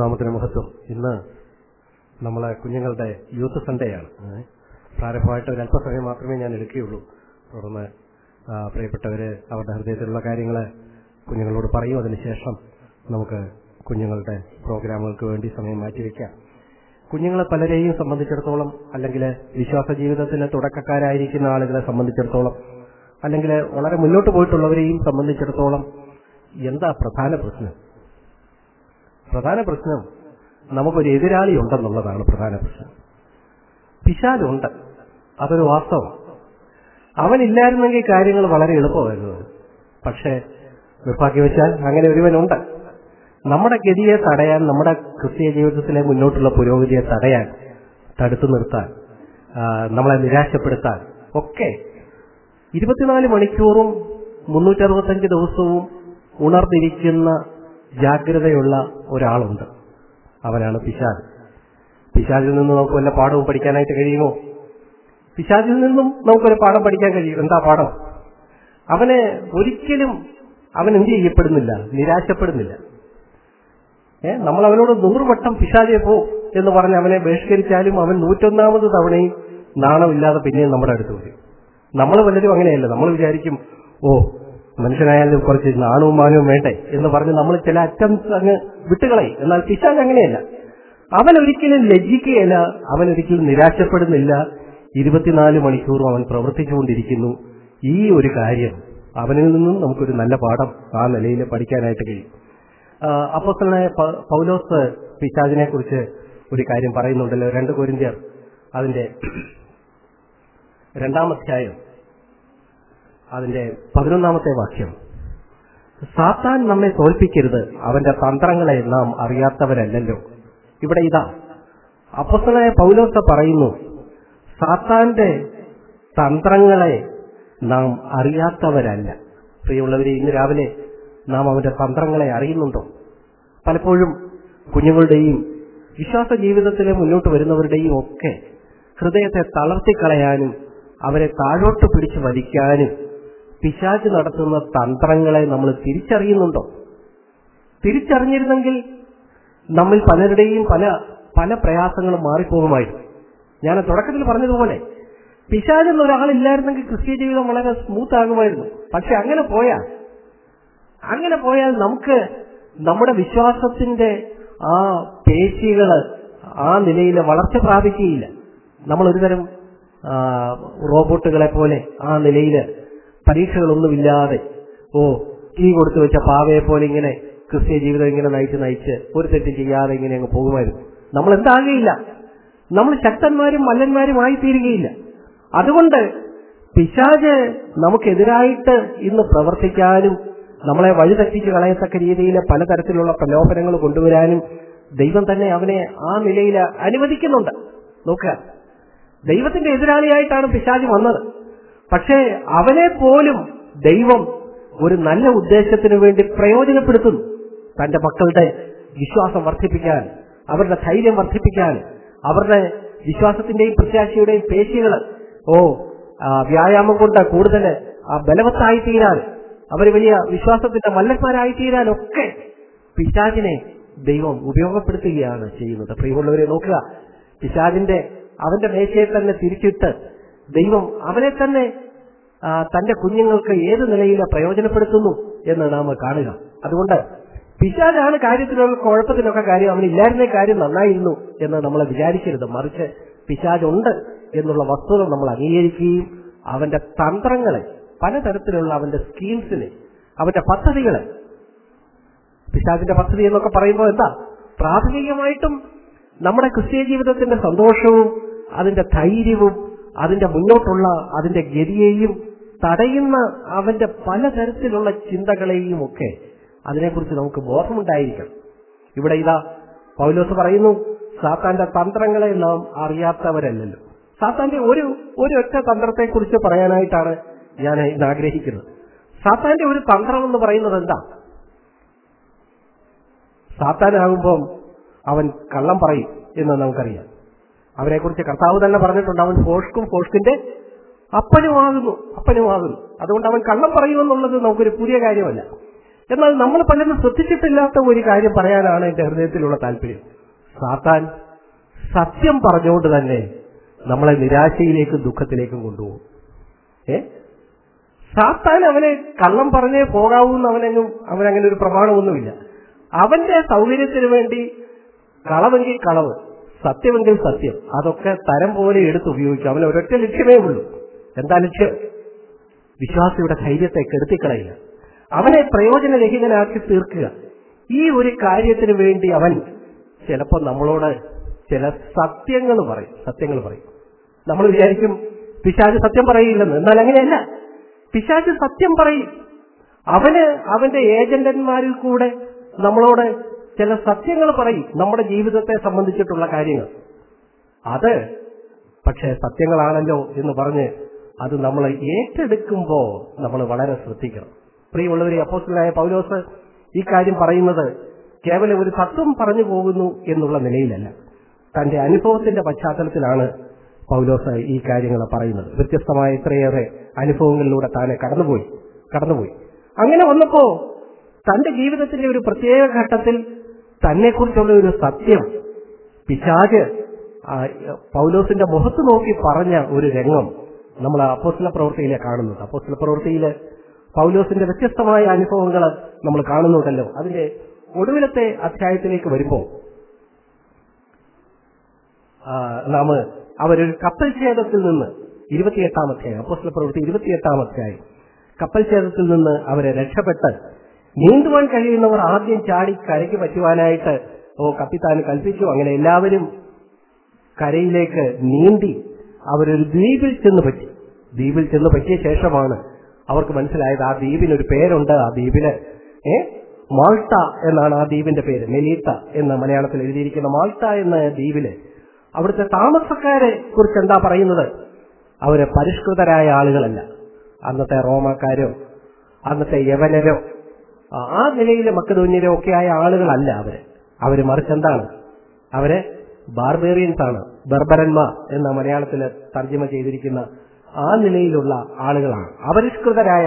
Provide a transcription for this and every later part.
ദൈവനാമത്തിന് മഹത്വം. ഇന്ന് നമ്മളെ കുഞ്ഞുങ്ങളുടെ യൂത്ത് സൺഡേ ആണ്. പ്രാരംഭമായിട്ട് ഒരു അല്പസമയം മാത്രമേ ഞാൻ എടുക്കുകയുള്ളൂ. തുടർന്ന് പ്രിയപ്പെട്ടവര് അവരുടെ ഹൃദയത്തിലുള്ള കാര്യങ്ങൾ കുഞ്ഞുങ്ങളോട് പറയും. അതിനുശേഷം നമുക്ക് കുഞ്ഞുങ്ങളുടെ പ്രോഗ്രാമുകൾക്ക് വേണ്ടി സമയം മാറ്റിവെക്കാം. കുഞ്ഞുങ്ങളെ പലരെയും സംബന്ധിച്ചിടത്തോളം, അല്ലെങ്കിൽ വിശ്വാസ ജീവിതത്തിന് തുടക്കക്കാരായിരിക്കുന്ന ആളുകളെ സംബന്ധിച്ചിടത്തോളം, അല്ലെങ്കിൽ വളരെ മുന്നോട്ട് പോയിട്ടുള്ളവരെയും സംബന്ധിച്ചിടത്തോളം എന്താ പ്രധാന പ്രശ്നം? പ്രധാന പ്രശ്നം നമുക്കൊരു എതിരാളി ഉണ്ടെന്നുള്ളതാണ് പ്രധാന പ്രശ്നം. പിശാചുണ്ട്, അതൊരു വാസ്തവം. അവനില്ലായിരുന്നെങ്കിൽ കാര്യങ്ങൾ വളരെ എളുപ്പമായിരുന്നു. പക്ഷേ നിർഭാഗ്യവശാൽ അങ്ങനെ ഒരുവനുണ്ട്. നമ്മുടെ ഗതിയെ തടയാൻ, നമ്മുടെ ക്രിസ്തീയ ജീവിതത്തിലെ മുന്നോട്ടുള്ള പുരോഗതിയെ തടയാൻ, തടുത്തു നിർത്താൻ, നമ്മളെ നിരാശപ്പെടുത്താൻ ഒക്കെ 24 മണിക്കൂറും 365 ദിവസവും ഉണർന്നിരിക്കുന്ന ജാഗ്രതയുള്ള ഒരാളുണ്ട്. അവനാണ് പിശാച്. പിശാചിൽ നിന്ന് നമുക്ക് വല്ല പാഠവും പഠിക്കാനായിട്ട് കഴിയുമോ? പിശാചിൽ നിന്നും നമുക്കൊരു പാഠം പഠിക്കാൻ കഴിയും. എന്താ പാഠം? അവന് ഒരിക്കലും അവൻ എന്ത് ചെയ്യപ്പെടുന്നില്ല, നിരാശപ്പെടുന്നില്ല. നമ്മൾ അവനോട് 100 വട്ടം പിശാചെ പോ എന്ന് പറഞ്ഞ് അവനെ ബഹിഷ്കരിച്ചാലും അവൻ 101ാമത് തവണയും നാണമില്ലാതെ പിന്നെയും നമ്മുടെ അടുത്ത് വരും. നമ്മൾ പലരും അങ്ങനെയല്ല. നമ്മൾ വിചാരിക്കും, മനുഷ്യനായാലും കുറച്ച് നാണവും മാനവും വേണ്ടേ എന്ന് പറഞ്ഞ് നമ്മൾ ചില അറ്റംസ് അങ്ങ് വിട്ടുകളയും. എന്നാൽ പിശാച് അങ്ങനെയല്ല. അവൻ ഒരിക്കലും ലജ്ജിക്കുകയില്ല, അവൻ ഒരിക്കലും നിരാശപ്പെടുന്നില്ല. 24 മണിക്കൂറും അവൻ പ്രവർത്തിച്ചുകൊണ്ടിരിക്കുന്നു. ഈ ഒരു കാര്യം അവനിൽ നിന്നും നമുക്കൊരു നല്ല പാഠം ആ നിലയിൽ പഠിക്കാനായിട്ട് കഴിയും. അപ്പോസ്തലനായ പൗലോസ് പിശാചിനെ കുറിച്ച് ഒരു കാര്യം പറയുന്നുണ്ടല്ലോ. 2 കൊരിന്ത്യർ അതിന്റെ 2-ാം അധ്യായം അതിന്റെ 11-ാമത്തെ വാക്യം. സാത്താൻ നമ്മെ തോൽപ്പിക്കരുത്, അവന്റെ തന്ത്രങ്ങളെ നാം അറിയാത്തവരല്ലല്ലോ. ഇവിടെ ഇതാ അപ്പോസ്തലനായ പൗലോസ് പറയുന്നു, സാത്താന്റെ തന്ത്രങ്ങളെ നാം അറിയാത്തവരല്ല. പ്രിയമുള്ളവരെ, ഇന്ന് രാവിലെ നാം അവന്റെ തന്ത്രങ്ങളെ അറിയുന്നുണ്ടോ? പലപ്പോഴും കുഞ്ഞുങ്ങളുടെയും വിശ്വാസ ജീവിതത്തിലെ മുന്നോട്ട് വരുന്നവരുടെയും ഒക്കെ ഹൃദയത്തെ തളർത്തിക്കളയാനും അവരെ താഴോട്ട് പിടിച്ചു വലിക്കാനും പിശാച് നടത്തുന്ന തന്ത്രങ്ങളെ നമ്മൾ തിരിച്ചറിയുന്നുണ്ടോ? തിരിച്ചറിഞ്ഞിരുന്നെങ്കിൽ നമ്മിൽ പലരുടെയും പല പ്രയാസങ്ങളും മാറിപ്പോകുമായിരുന്നു. ഞാൻ തുടക്കത്തിൽ പറഞ്ഞതുപോലെ പിശാച് എന്നൊരാളില്ലായിരുന്നെങ്കിൽ ക്രിസ്തീയ ജീവിതം വളരെ സ്മൂത്ത് ആകുമായിരുന്നു. പക്ഷെ അങ്ങനെ പോയാൽ നമുക്ക് നമ്മുടെ വിശ്വാസത്തിന്റെ ആ പേശികള് ആ നിലയിൽ വളർച്ച പ്രാപിക്കുകയില്ല. നമ്മൾ ഒരുതരം റോബോട്ടുകളെ പോലെ ആ നിലയിൽ പരീക്ഷകളൊന്നുമില്ലാതെ തീ കൊടുത്തു വെച്ച പാവയെ പോലെ ഇങ്ങനെ ക്രിസ്തീയ ജീവിതം ഇങ്ങനെ നയിച്ച് ഒരു തെറ്റ് ചെയ്യാതെ ഇങ്ങനെ അങ്ങ് പോകുമായിരുന്നു. നമ്മൾ എന്താകുകയില്ല, നമ്മൾ ശക്തന്മാരും മല്ലന്മാരും ആയിത്തീരുകയില്ല. അതുകൊണ്ട് പിശാച് നമുക്കെതിരായിട്ട് ഇന്ന് പ്രവർത്തിക്കാനും നമ്മളെ വഴിതെറ്റിച്ച് കളയത്തക്ക രീതിയിൽ പലതരത്തിലുള്ള പ്രലോഭനങ്ങൾ കൊണ്ടുവരാനും ദൈവം തന്നെ അവനെ ആ നിലയിൽ അനുവദിക്കുന്നുണ്ട്. നോക്കുക, ദൈവത്തിന്റെ എതിരാളിയായിട്ടാണ് പിശാച് വന്നത്. പക്ഷേ അവനെ പോലും ദൈവം ഒരു നല്ല ഉദ്ദേശത്തിനു വേണ്ടി പ്രയോജനപ്പെടുത്തുന്നു. തന്റെ മക്കളുടെ വിശ്വാസം വർദ്ധിപ്പിക്കാൻ, അവരുടെ ധൈര്യം വർദ്ധിപ്പിക്കാൻ, അവരുടെ വിശ്വാസത്തിന്റെയും പ്രത്യാശയുടെയും പേശികൾ വ്യായാമം കൊണ്ട് കൂടുതൽ ബലവത്തായിത്തീരാൻ, അവർ വലിയ വിശ്വാസത്തിന്റെ മല്ലന്മാരായിത്തീരാനൊക്കെ പിശാചിനെ ദൈവം ഉപയോഗപ്പെടുത്തുകയാണ് ചെയ്യുന്നത്. പ്രിയമുള്ളവരെ, നോക്കുക, അവന്റെ മേശയെ തന്നെ തിരിച്ചിട്ട് ദൈവം അവനെ തന്നെ തന്റെ കുഞ്ഞുങ്ങൾക്ക് ഏത് നിലയിൽ പ്രയോജനപ്പെടുത്തുന്നു എന്ന് നാം കാണുക. അതുകൊണ്ട് പിശാചാണ് കാര്യത്തിലുള്ള കുഴപ്പത്തിനൊക്കെ കാര്യം. അവനില്ലായിരുന്ന കാര്യം നന്നായിരുന്നു എന്ന് നമ്മൾ വിചാരിക്കരുത്. മറിച്ച് പിശാചുണ്ട് എന്നുള്ള വസ്തുത നമ്മൾ അംഗീകരിക്കുകയും അവന്റെ തന്ത്രങ്ങളെ, പലതരത്തിലുള്ള അവന്റെ സ്കീംസിനെ, അവന്റെ പദ്ധതികളെ, പിശാചിന്റെ പദ്ധതി എന്നൊക്കെ പറയുമ്പോൾ എന്താ? പ്രാഥമികമായിട്ടും നമ്മുടെ ക്രിസ്തീയ ജീവിതത്തിന്റെ സന്തോഷവും അതിന്റെ ധൈര്യവും അതിന്റെ മുന്നോട്ടുള്ള അതിന്റെ ഗതിയെയും തടയുന്ന അവന്റെ പലതരത്തിലുള്ള ചിന്തകളെയും ഒക്കെ അതിനെക്കുറിച്ച് നമുക്ക് ബോധമുണ്ടായിരിക്കണം. ഇവിടെ ഇതാ പൗലോസ് പറയുന്നു, സാത്താന്റെ തന്ത്രങ്ങളെ നാം അറിയാത്തവരല്ലല്ലോ. സാത്താന്റെ ഒരു ഒറ്റ തന്ത്രത്തെക്കുറിച്ച് പറയാനായിട്ടാണ് ഞാൻ ഇന്ന് ആഗ്രഹിക്കുന്നത്. സാത്താന്റെ ഒരു തന്ത്രം എന്ന് പറയുന്നത് എന്താ? സാത്താനാകുമ്പം അവൻ കള്ളം പറയും എന്ന് നമുക്കറിയാം. അവനെക്കുറിച്ച് കർത്താവ് തന്നെ പറഞ്ഞിട്ടുണ്ട്, അവൻ ഫോഷ്കിന്റെ അപ്പനുമാകുന്നു. അതുകൊണ്ട് അവൻ കള്ളം പറയുമെന്നുള്ളത് നമുക്കൊരു പുതിയ കാര്യമല്ല. എന്നാൽ നമ്മൾ പലരും ശ്രദ്ധിച്ചിട്ടില്ലാത്ത ഒരു കാര്യം പറയാനാണ് എന്റെ ഹൃദയത്തിലുള്ള താല്പര്യം. സാത്താൻ സത്യം പറഞ്ഞുകൊണ്ട് തന്നെ നമ്മളെ നിരാശയിലേക്കും ദുഃഖത്തിലേക്കും കൊണ്ടുപോകും. സാത്താൻ അവനെ കള്ളം പറഞ്ഞേ പോകാവൂന്ന് അവനങ്ങനെ ഒരു പ്രമാണമൊന്നുമില്ല. അവന്റെ സൗകര്യത്തിന് വേണ്ടി കളവെങ്കിൽ കളവ്, സത്യമെങ്കിൽ സത്യം, അതൊക്കെ തരം പോലെ എടുത്ത് ഉപയോഗിക്കും. അവന് ഒരൊറ്റ ലക്ഷ്യമേ ഉള്ളൂ. എന്താ ലക്ഷ്യം? വിശ്വാസിയുടെ ധൈര്യത്തെ കെടുത്തിക്കളയുക, അവനെ പ്രയോജനരഹിതനാക്കി തീർക്കുക. ഈ ഒരു കാര്യത്തിന് വേണ്ടി അവൻ ചിലപ്പോൾ നമ്മളോട് ചില സത്യങ്ങൾ പറയും. നമ്മൾ വിചാരിക്കും പിശാച് സത്യം പറയില്ലെന്ന്. എന്നാൽ അങ്ങനെയല്ല, പിശാച് സത്യം പറയും. അവന് അവന്റെ ഏജന്റന്മാരിൽ കൂടെ നമ്മളോട് ചില സത്യങ്ങൾ പറയും, നമ്മുടെ ജീവിതത്തെ സംബന്ധിച്ചിട്ടുള്ള കാര്യങ്ങൾ. അത് പക്ഷേ സത്യങ്ങളാണല്ലോ എന്ന് പറഞ്ഞ് അത് നമ്മൾ ഏറ്റെടുക്കുമ്പോൾ നമ്മൾ വളരെ ശ്രദ്ധിക്കണം. പ്രിയമുള്ളവരെ, അപ്പോസ്തലനായ പൗലോസ് ഈ കാര്യം പറയുന്നത് കേവലം ഒരു തത്വം പറഞ്ഞു പോകുന്നു എന്നുള്ള നിലയിലല്ല, തന്റെ അനുഭവത്തിന്റെ പശ്ചാത്തലത്തിലാണ് പൗലോസ് ഈ കാര്യങ്ങൾ പറയുന്നത്. വ്യത്യസ്തമായ ഇത്രയേറെ അനുഭവങ്ങളിലൂടെ താനെ കടന്നുപോയി. അങ്ങനെ വന്നപ്പോ തന്റെ ജീവിതത്തിന്റെ ഒരു പ്രത്യേക ഘട്ടത്തിൽ തന്നെക്കുറിച്ചുള്ള ഒരു സത്യം പിശാച് പൗലോസിന്റെ മുഖത്ത് നോക്കി പറഞ്ഞ ഒരു രംഗം നമ്മൾ അപ്പോസ്തല പ്രവൃത്തിയിലെ കാണുന്നത്. അപ്പോസ്തല പ്രവൃത്തിയില് പൗലോസിന്റെ വ്യത്യസ്തമായ അനുഭവങ്ങൾ നമ്മൾ കാണുന്നുണ്ടല്ലോ. അതിന്റെ ഒടുവിലത്തെ അധ്യായത്തിലേക്ക് വരുമ്പോൾ അവരൊരു കപ്പൽ ഛേദത്തിൽ നിന്ന് 28-ാം അധ്യായം, അപ്പോസ്തല പ്രവൃത്തി 28-ാം അധ്യായം, കപ്പൽ ഛേദത്തിൽ നിന്ന് അവരെ രക്ഷപ്പെട്ട് നീന്തുവാൻ കഴിയുന്നവർ ആദ്യം ചാടി കരയ്ക്ക് പറ്റുവാനായിട്ട് കപ്പിത്താന് കൽപ്പിച്ചു. അങ്ങനെ എല്ലാവരും കരയിലേക്ക് നീന്തി അവരൊരു ദ്വീപിൽ ചെന്ന് പറ്റിയ ശേഷമാണ് അവർക്ക് മനസ്സിലായത് ആ ദ്വീപിനൊരു പേരുണ്ട്. ആ ദ്വീപിന് മാൾട്ട എന്നാണ് ആ ദ്വീപിന്റെ പേര്. മെലീത്ത എന്ന മലയാളത്തിൽ എഴുതിയിരിക്കുന്ന മാൾട്ട എന്ന ദ്വീപില് അവിടുത്തെ താമസക്കാരെ കുറിച്ച് എന്താ പറയുന്നത്? അവര് പരിഷ്കൃതരായ ആളുകളല്ല. അന്നത്തെ റോമാക്കാരോ അന്നത്തെ യവനരോ ആ നിലയിലെ മക്കദോന്യരോ ഒക്കെയായ ആളുകളല്ല അവര് മറിച്ച് എന്താണ്? അവര് ബാർബേറിയൻസ് ആണ്. ബർബരന്മാർ എന്ന മലയാളത്തിൽ തർജ്ജമ ചെയ്തിരിക്കുന്ന ആ നിലയിലുള്ള ആളുകളാണ്. അപരിഷ്കൃതരായ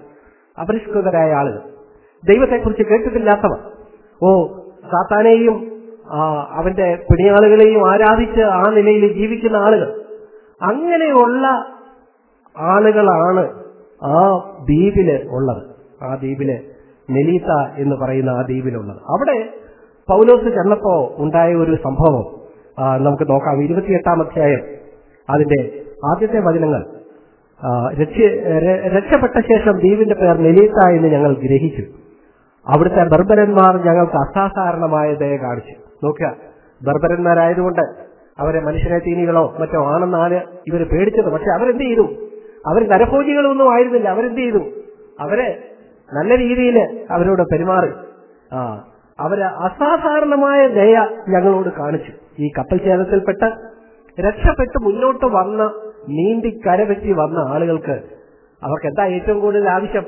ആളുകൾ, ദൈവത്തെക്കുറിച്ച് കേട്ടിട്ടില്ലാത്തവർ, സാത്താനെയും അവന്റെ പിണിയാളുകളെയും ആരാധിച്ച് ആ നിലയിൽ ജീവിക്കുന്ന ആളുകൾ, അങ്ങനെയുള്ള ആളുകളാണ് ആ ദ്വീപില് ഉള്ളത്. ആ ദ്വീപില് മെലീത്ത എന്ന് പറയുന്ന ആ ദ്വീപിലുള്ളത്. അവിടെ പൗലോസ് ചെന്നപ്പോ ഉണ്ടായ ഒരു സംഭവം നമുക്ക് നോക്കാം. 28-ാം അധ്യായം അതിന്റെ ആദ്യത്തെ വചനങ്ങൾ. രക്ഷപ്പെട്ട ശേഷം ദ്വീപിന്റെ പേർ മെലീത്ത എന്ന് ഞങ്ങൾ ഗ്രഹിച്ചു. അവിടുത്തെ ബർബരന്മാർ ഞങ്ങൾക്ക് അസാധാരണമായ ദയ കാണിച്ചു. നോക്കുക, ബർബരന്മാരായതുകൊണ്ട് അവരെ മനുഷ്യനെ തീനികളോ മറ്റോ ആണെന്നാണ് ഇവര് പേടിച്ചത്. പക്ഷെ അവരെന്ത് ചെയ്തു? അവർ നരഭോജികളൊന്നും ആയിരുന്നില്ല. അവരെന്ത് ചെയ്തു? അവരെ നല്ല രീതിയിൽ അവരോട് പെരുമാറി. അവര് അസാധാരണമായ ദയ ഞങ്ങളോട് കാണിച്ചു. ഈ കപ്പൽ ഛേദത്തിൽപ്പെട്ട് രക്ഷപ്പെട്ട് മുന്നോട്ട് വന്ന നീന്തി കരപറ്റി വന്ന ആളുകൾക്ക് അവർക്ക് എന്താ ഏറ്റവും കൂടുതൽ ആവശ്യം?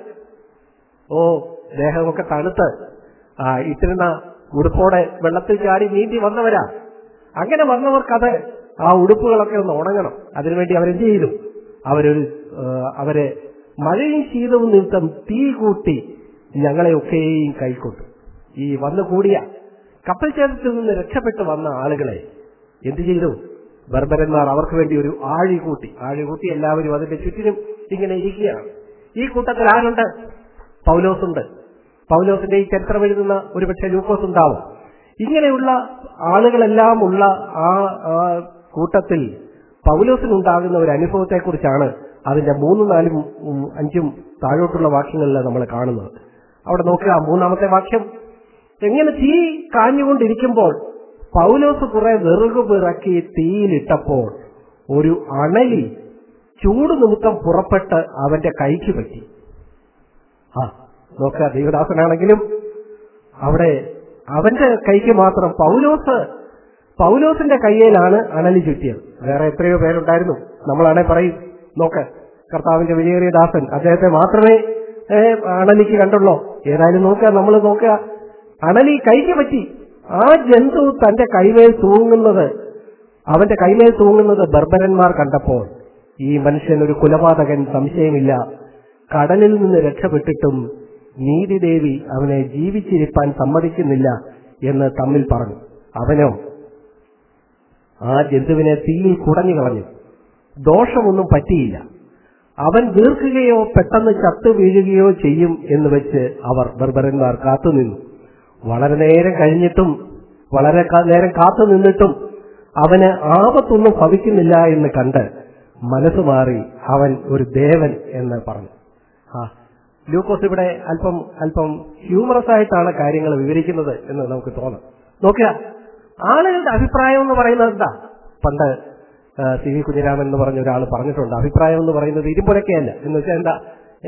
ദേഹമൊക്കെ തണുത്ത് ഇട്ടിരുന്ന ഉടുപ്പോടെ വെള്ളത്തിൽ ചാടി നീന്തി വന്നവരാ. അങ്ങനെ വന്നവർക്കത് ആ ഉടുപ്പുകളൊക്കെ ഒന്ന് ഉണങ്ങണം. അതിനുവേണ്ടി അവരെന്ത് ചെയ്തു? അവരെ മഴയും ശീതവും നിമിത്തം തീ കൂട്ടി ഞങ്ങളെയൊക്കെയും കൈക്കൊണ്ടു. ഈ വന്നുകൂടിയ കപ്പൽ ഛേദത്തിൽ നിന്ന് രക്ഷപ്പെട്ടു വന്ന ആളുകളെ എന്ത് ചെയ്തു? ബർബരന്മാർ അവർക്ക് വേണ്ടി ഒരു ആഴി കൂട്ടി എല്ലാവരും അതിന്റെ ചുറ്റിനും ഇങ്ങനെ ഇരിക്കുകയാണ്. ഈ കൂട്ടത്തിൽ ആരുണ്ട്? പൗലോസുണ്ട്. പൗലോസിന്റെ ഈ ചരിത്രം എഴുതുന്ന ഒരുപക്ഷെ ലൂക്കോസ് ഉണ്ടാവും. ഇങ്ങനെയുള്ള ആളുകളെല്ലാം ഉള്ള ആ കൂട്ടത്തിൽ പൗലോസിനുണ്ടാകുന്ന ഒരു അനുഭവത്തെക്കുറിച്ചാണ് അതിന്റെ 3, 4, 5 താഴോട്ടുള്ള വാക്യങ്ങളിൽ നമ്മൾ കാണുന്നത്. അവിടെ നോക്കുക, 3-ാമത്തെ വാക്യം. എങ്ങനെ തീ കാഞ്ഞുകൊണ്ടിരിക്കുമ്പോൾ പൗലോസ് കുറെ വിറക് പിറക്കി തീയിലിട്ടപ്പോൾ ഒരു അണലി ചൂട് നിമിത്തം പുറപ്പെട്ട് അവന്റെ കൈക്ക് പറ്റി. നോക്കുക, ദൈവദാസനാണെങ്കിലും അവിടെ അവന്റെ കൈക്ക് മാത്രം പൗലോസിന്റെ കയ്യിലാണ് അണലി ചുറ്റിയത്. വേറെ എത്രയോ പേരുണ്ടായിരുന്നു. നമ്മളാണെ പറയും, നോക്ക്, കർത്താവിന്റെ വിലയേറിയ ദാസൻ, അദ്ദേഹത്തെ മാത്രമേ അണലിക്ക് കണ്ടുള്ളൂ. ഏതായാലും നോക്കുക, അണലി കൈക്ക് പറ്റി. ആ ജന്തു തന്റെ കൈമേൽ തൂങ്ങുന്നത് ബർബരന്മാർ കണ്ടപ്പോൾ ഈ മനുഷ്യൻ ഒരു കുലപാതകൻ, സംശയമില്ല, കടലിൽ നിന്ന് രക്ഷപ്പെട്ടിട്ടും നീതിദേവി അവനെ ജീവിച്ചിരിപ്പാൻ സമ്മതിക്കുന്നില്ല എന്ന് തമ്മിൽ പറഞ്ഞു. അവനോ ആ ജന്തുവിനെ തീയിൽ കുടഞ്ഞു കളഞ്ഞു. ദോഷമൊന്നും പറ്റിയില്ല. അവൻ വീർക്കുകയോ പെട്ടെന്ന് ചത്തു വീഴുകയോ ചെയ്യും എന്ന് വെച്ച് അവർ ബർബരന്മാർ കാത്തുനിന്നു. വളരെ നേരം കഴിഞ്ഞിട്ടും വളരെ നേരം കാത്തു നിന്നിട്ടും അവന് ആപത്തൊന്നും ഭവിക്കുന്നില്ല എന്ന് കണ്ട് മനസ്സുമാറി അവൻ ഒരു ദേവൻ എന്ന് പറഞ്ഞു. ലൂക്കോസ് ഇവിടെ അല്പം ഹ്യൂമറസ് ആയിട്ടാണ് കാര്യങ്ങൾ വിവരിക്കുന്നത് എന്ന് നമുക്ക് തോന്നും. നോക്കുക, ആളുകളുടെ അഭിപ്രായം എന്ന് പറയുന്നത് എന്താ? പണ്ട് സി വി കുഞ്ഞിരാമൻ എന്ന് പറഞ്ഞ ഒരാൾ പറഞ്ഞിട്ടുണ്ട്, അഭിപ്രായം എന്ന് പറയുന്നത് ഇരുമ്പുലക്കയല്ല. എന്ന് വെച്ചാൽ എന്താ,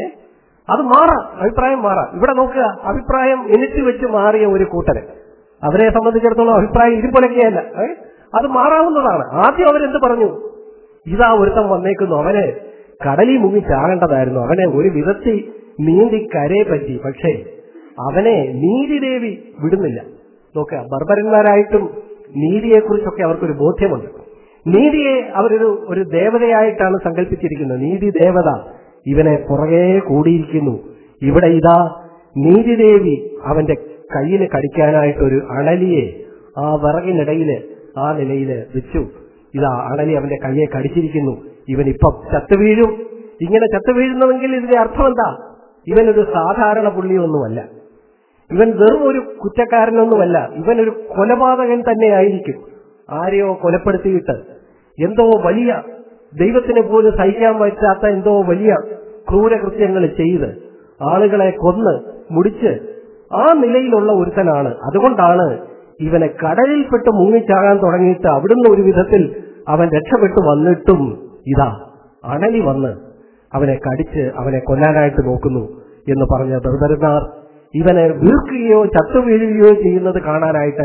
അത് മാറാം, അഭിപ്രായം മാറാം. ഇവിടെ നോക്കുക, അഭിപ്രായം എനിറ്റ് വെച്ച് മാറിയ ഒരു കൂട്ടര്, അവരെ സംബന്ധിച്ചിടത്തോളം അഭിപ്രായം ഇരുമ്പുലക്കയല്ല, അത് മാറാവുന്നതാണ്. ആദ്യം അവരെന്ത് പറഞ്ഞു? ഇതാ ഒരുത്തം വന്നേക്കുന്നു, അവന് കടലിൽ മുങ്ങി ചാകേണ്ടതായിരുന്നു, അവനെ ഒരു വിധത്തിൽ നീന്തി കരയെ പറ്റി, പക്ഷേ അവനെ നീതിദേവി വിടുന്നില്ല. നോക്കുക, ബർബരന്മാരായിട്ടും നീതിയെക്കുറിച്ചൊക്കെ അവർക്കൊരു ബോധ്യമുണ്ട്. നീതിയെ അവരൊരു ദേവതയായിട്ടാണ് സങ്കല്പിച്ചിരിക്കുന്നത്. നീതി ദേവത ഇവനെ പുറകെ കൂടിയിരിക്കുന്നു. ഇവിടെ ഇതാ നീതിദേവി അവന്റെ കയ്യിൽ കടിക്കാനായിട്ടൊരു അണലിയെ ആ വിറകിനിടയില് ആ നിലയിൽ വെച്ചു. ഇതാ അണലി അവന്റെ കയ്യെ കടിച്ചിരിക്കുന്നു. ഇവനിപ്പം ചത്തുവീഴും. ഇങ്ങനെ ചത്തുവീഴുന്നതെങ്കിൽ ഇതിന്റെ അർത്ഥം എന്താ? ഇവനൊരു സാധാരണ പുള്ളിയൊന്നുമല്ല, ഇവൻ വെറും ഒരു കുറ്റക്കാരനൊന്നുമല്ല, ഇവനൊരു കൊലപാതകൻ തന്നെ ആയിരിക്കും. ആരെയോ കൊലപ്പെടുത്തിയിട്ട് എന്തോ വലിയ, ദൈവത്തിന് പോലും സഹിക്കാൻ പറ്റാത്ത എന്തോ വലിയ ക്രൂരകൃത്യങ്ങൾ ചെയ്ത് ആളുകളെ കൊന്ന് മുടിച്ച് ആ നിലയിലുള്ള ഒരുത്തനാണ്. അതുകൊണ്ടാണ് ഇവനെ കടലിൽപ്പെട്ട് മുങ്ങിച്ചാകാൻ തുടങ്ങിയിട്ട് അവിടുന്ന് ഒരു വിധത്തിൽ അവൻ രക്ഷപ്പെട്ടു വന്നിട്ടും ഇതാ അണലി വന്ന് അവനെ കടിച്ച് അവനെ കൊല്ലാനായിട്ട് നോക്കുന്നു എന്ന് പറഞ്ഞ ബർബരന്മാർ ഇവനെ വീർക്കുകയോ ചത്തുവീഴുകയോ ചെയ്യുന്നത് കാണാനായിട്ട്